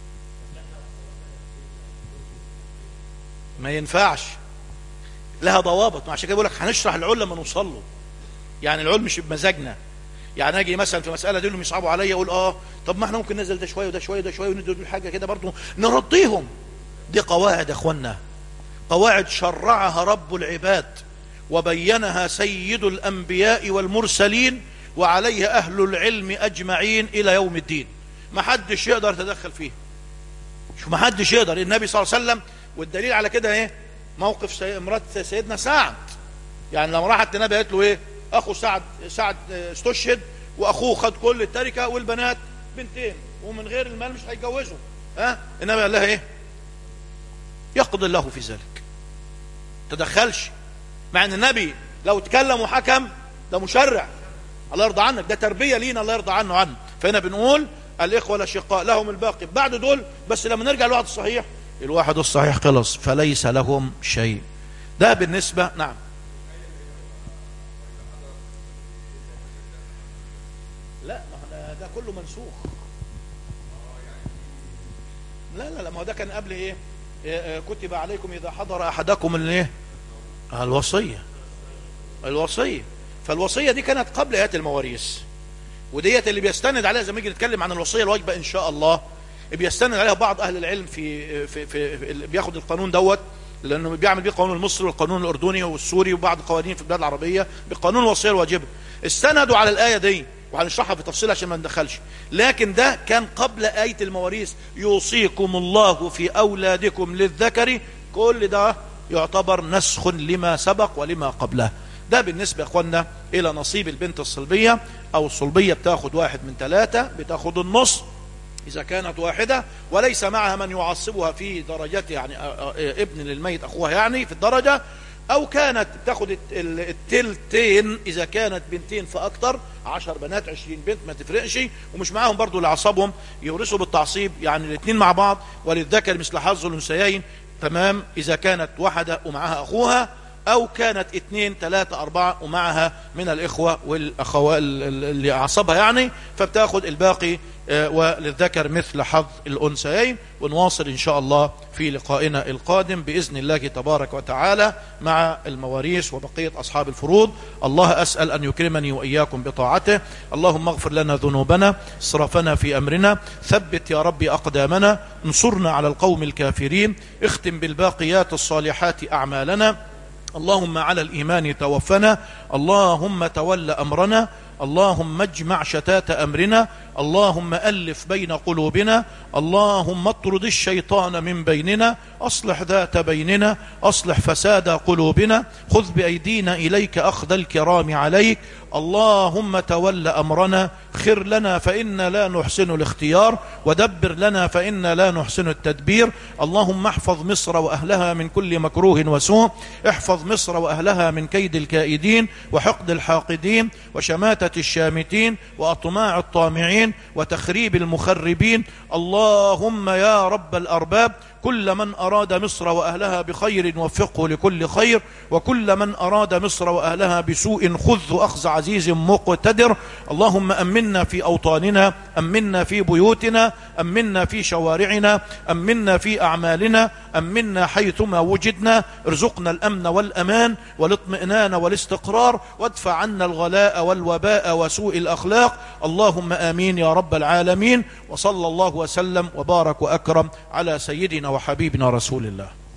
ما ينفعش، لها ضوابط. عشان كده بقول لك هنشرح العلم لما نوصل له. يعني العلم مش بمزاجنا. يعني اجي مثلا في مساله دي لهم يصعبوا عليا اقول طب ما احنا ممكن ننزل ده شويه وده شويه وده شويه وندي حاجه كده برضه نرضيهم. دي قواعد يا اخوانا، قواعد شرعها رب العباد وبينها سيد الأنبياء والمرسلين وعليها أهل العلم أجمعين إلى يوم الدين. ما حدش يقدر يتدخل فيه. شو ما حدش يقدر. النبي صلى الله عليه وسلم، والدليل على كده ايه؟ موقف امرأة سيدنا سعد. يعني لما راحت النبي قالت له ايه؟ اخو سعد استشهد واخوه خد كل التركة والبنات بنتين ومن غير المال مش هيتجوزوا. النبي قال لها ايه؟ يقضي الله في ذلك. تدخلش. مع ان النبي لو تكلم وحكم ده مشرع الله يرضى عنك، ده تربية لينا الله يرضى عنه. فهنا بنقول الاخوة الاشقاء لهم الباقي بعد دول. بس لما نرجع للواحد الصحيح، الواحد الصحيح خلص فليس لهم شيء. ده بالنسبة. نعم. لا ما ده كله منسوخ. لا ما هو ده كان قبل ايه؟ كتب عليكم اذا حضر احدكم الايه؟ الوصية. فالوصية دي كانت قبل آيات المواريث، وديت اللي بيستند عليها زي ما نيجي نتكلم عن الوصية الواجبة ان شاء الله بيستند عليها بعض اهل العلم في بياخد القانون دوت، لانه بيعمل بيه القانون المصري والقانون الاردني والسوري وبعض القوانين في البلاد العربية بقانون الوصية الواجبة. استندوا على الآية دي وهنشرحها في تفصيل عشان ما ندخلش. لكن ده كان قبل آية المواريث. يوصيكم الله في أولادكم للذكر. كل ده يعتبر نسخ لما سبق ولما قبله. ده بالنسبة يا اخوانا الى نصيب البنت الصلبية. او الصلبية بتاخد 1 من 3، بتاخد النص إذا كانت واحدة وليس معها من يعصبها في درجته، يعني ابن للميت أخوها يعني في الدرجة، أو كانت تاخد التلتين إذا كانت بنتين فأكتر، 10 بنات 20 بنت ما تفرقش، ومش معاهم برضو اللي عصبهم يورثوا بالتعصيب، يعني الاثنين مع بعض، وللذكر مثل حظ الأنثيين. تمام. إذا كانت واحدة ومعها أخوها، أو كانت 2 3 4 ومعها من الإخوة والأخوات اللي عصبها يعني، فبتاخد الباقي، وللذكر مثل حظ الأنثيين. ونواصل إن شاء الله في لقائنا القادم بإذن الله تبارك وتعالى مع المواريث وبقية أصحاب الفروض. الله أسأل أن يكرمني وإياكم بطاعته. اللهم اغفر لنا ذنوبنا، اسرافنا في أمرنا، ثبت يا رب أقدامنا، انصرنا على القوم الكافرين، اختم بالباقيات الصالحات أعمالنا. اللهم على الإيمان توفنا، اللهم تول أمرنا، اللهم اجمع شتات أمرنا، اللهم ألف بين قلوبنا، اللهم اطرد الشيطان من بيننا، أصلح ذات بيننا، أصلح فساد قلوبنا، خذ بأيدينا إليك أخذ الكرام عليك. اللهم تول أمرنا، خر لنا فإنا لا نحسن الاختيار، ودبر لنا فإنا لا نحسن التدبير. اللهم احفظ مصر وأهلها من كل مكروه وسوء، احفظ مصر وأهلها من كيد الكائدين وحقد الحاقدين وشماتة الشامتين وأطماع الطامعين وتخريب المخربين. اللهم يا رب الأرباب، كل من أراد مصر وأهلها بخير وفقه لكل خير، وكل من أراد مصر وأهلها بسوء خذ أخذ عزيز مقتدر. اللهم أمنا في أوطاننا، أمنا في بيوتنا، أمنا في شوارعنا، أمنا في أعمالنا، أمنا حيثما وجدنا، ارزقنا الأمن والأمان والاطمئنان والاستقرار، وادفع عنا الغلاء والوباء وسوء الأخلاق. اللهم آمين يا رب العالمين. وصلى الله وسلم وبارك وأكرم على سيدنا وحبيبنا رسول الله.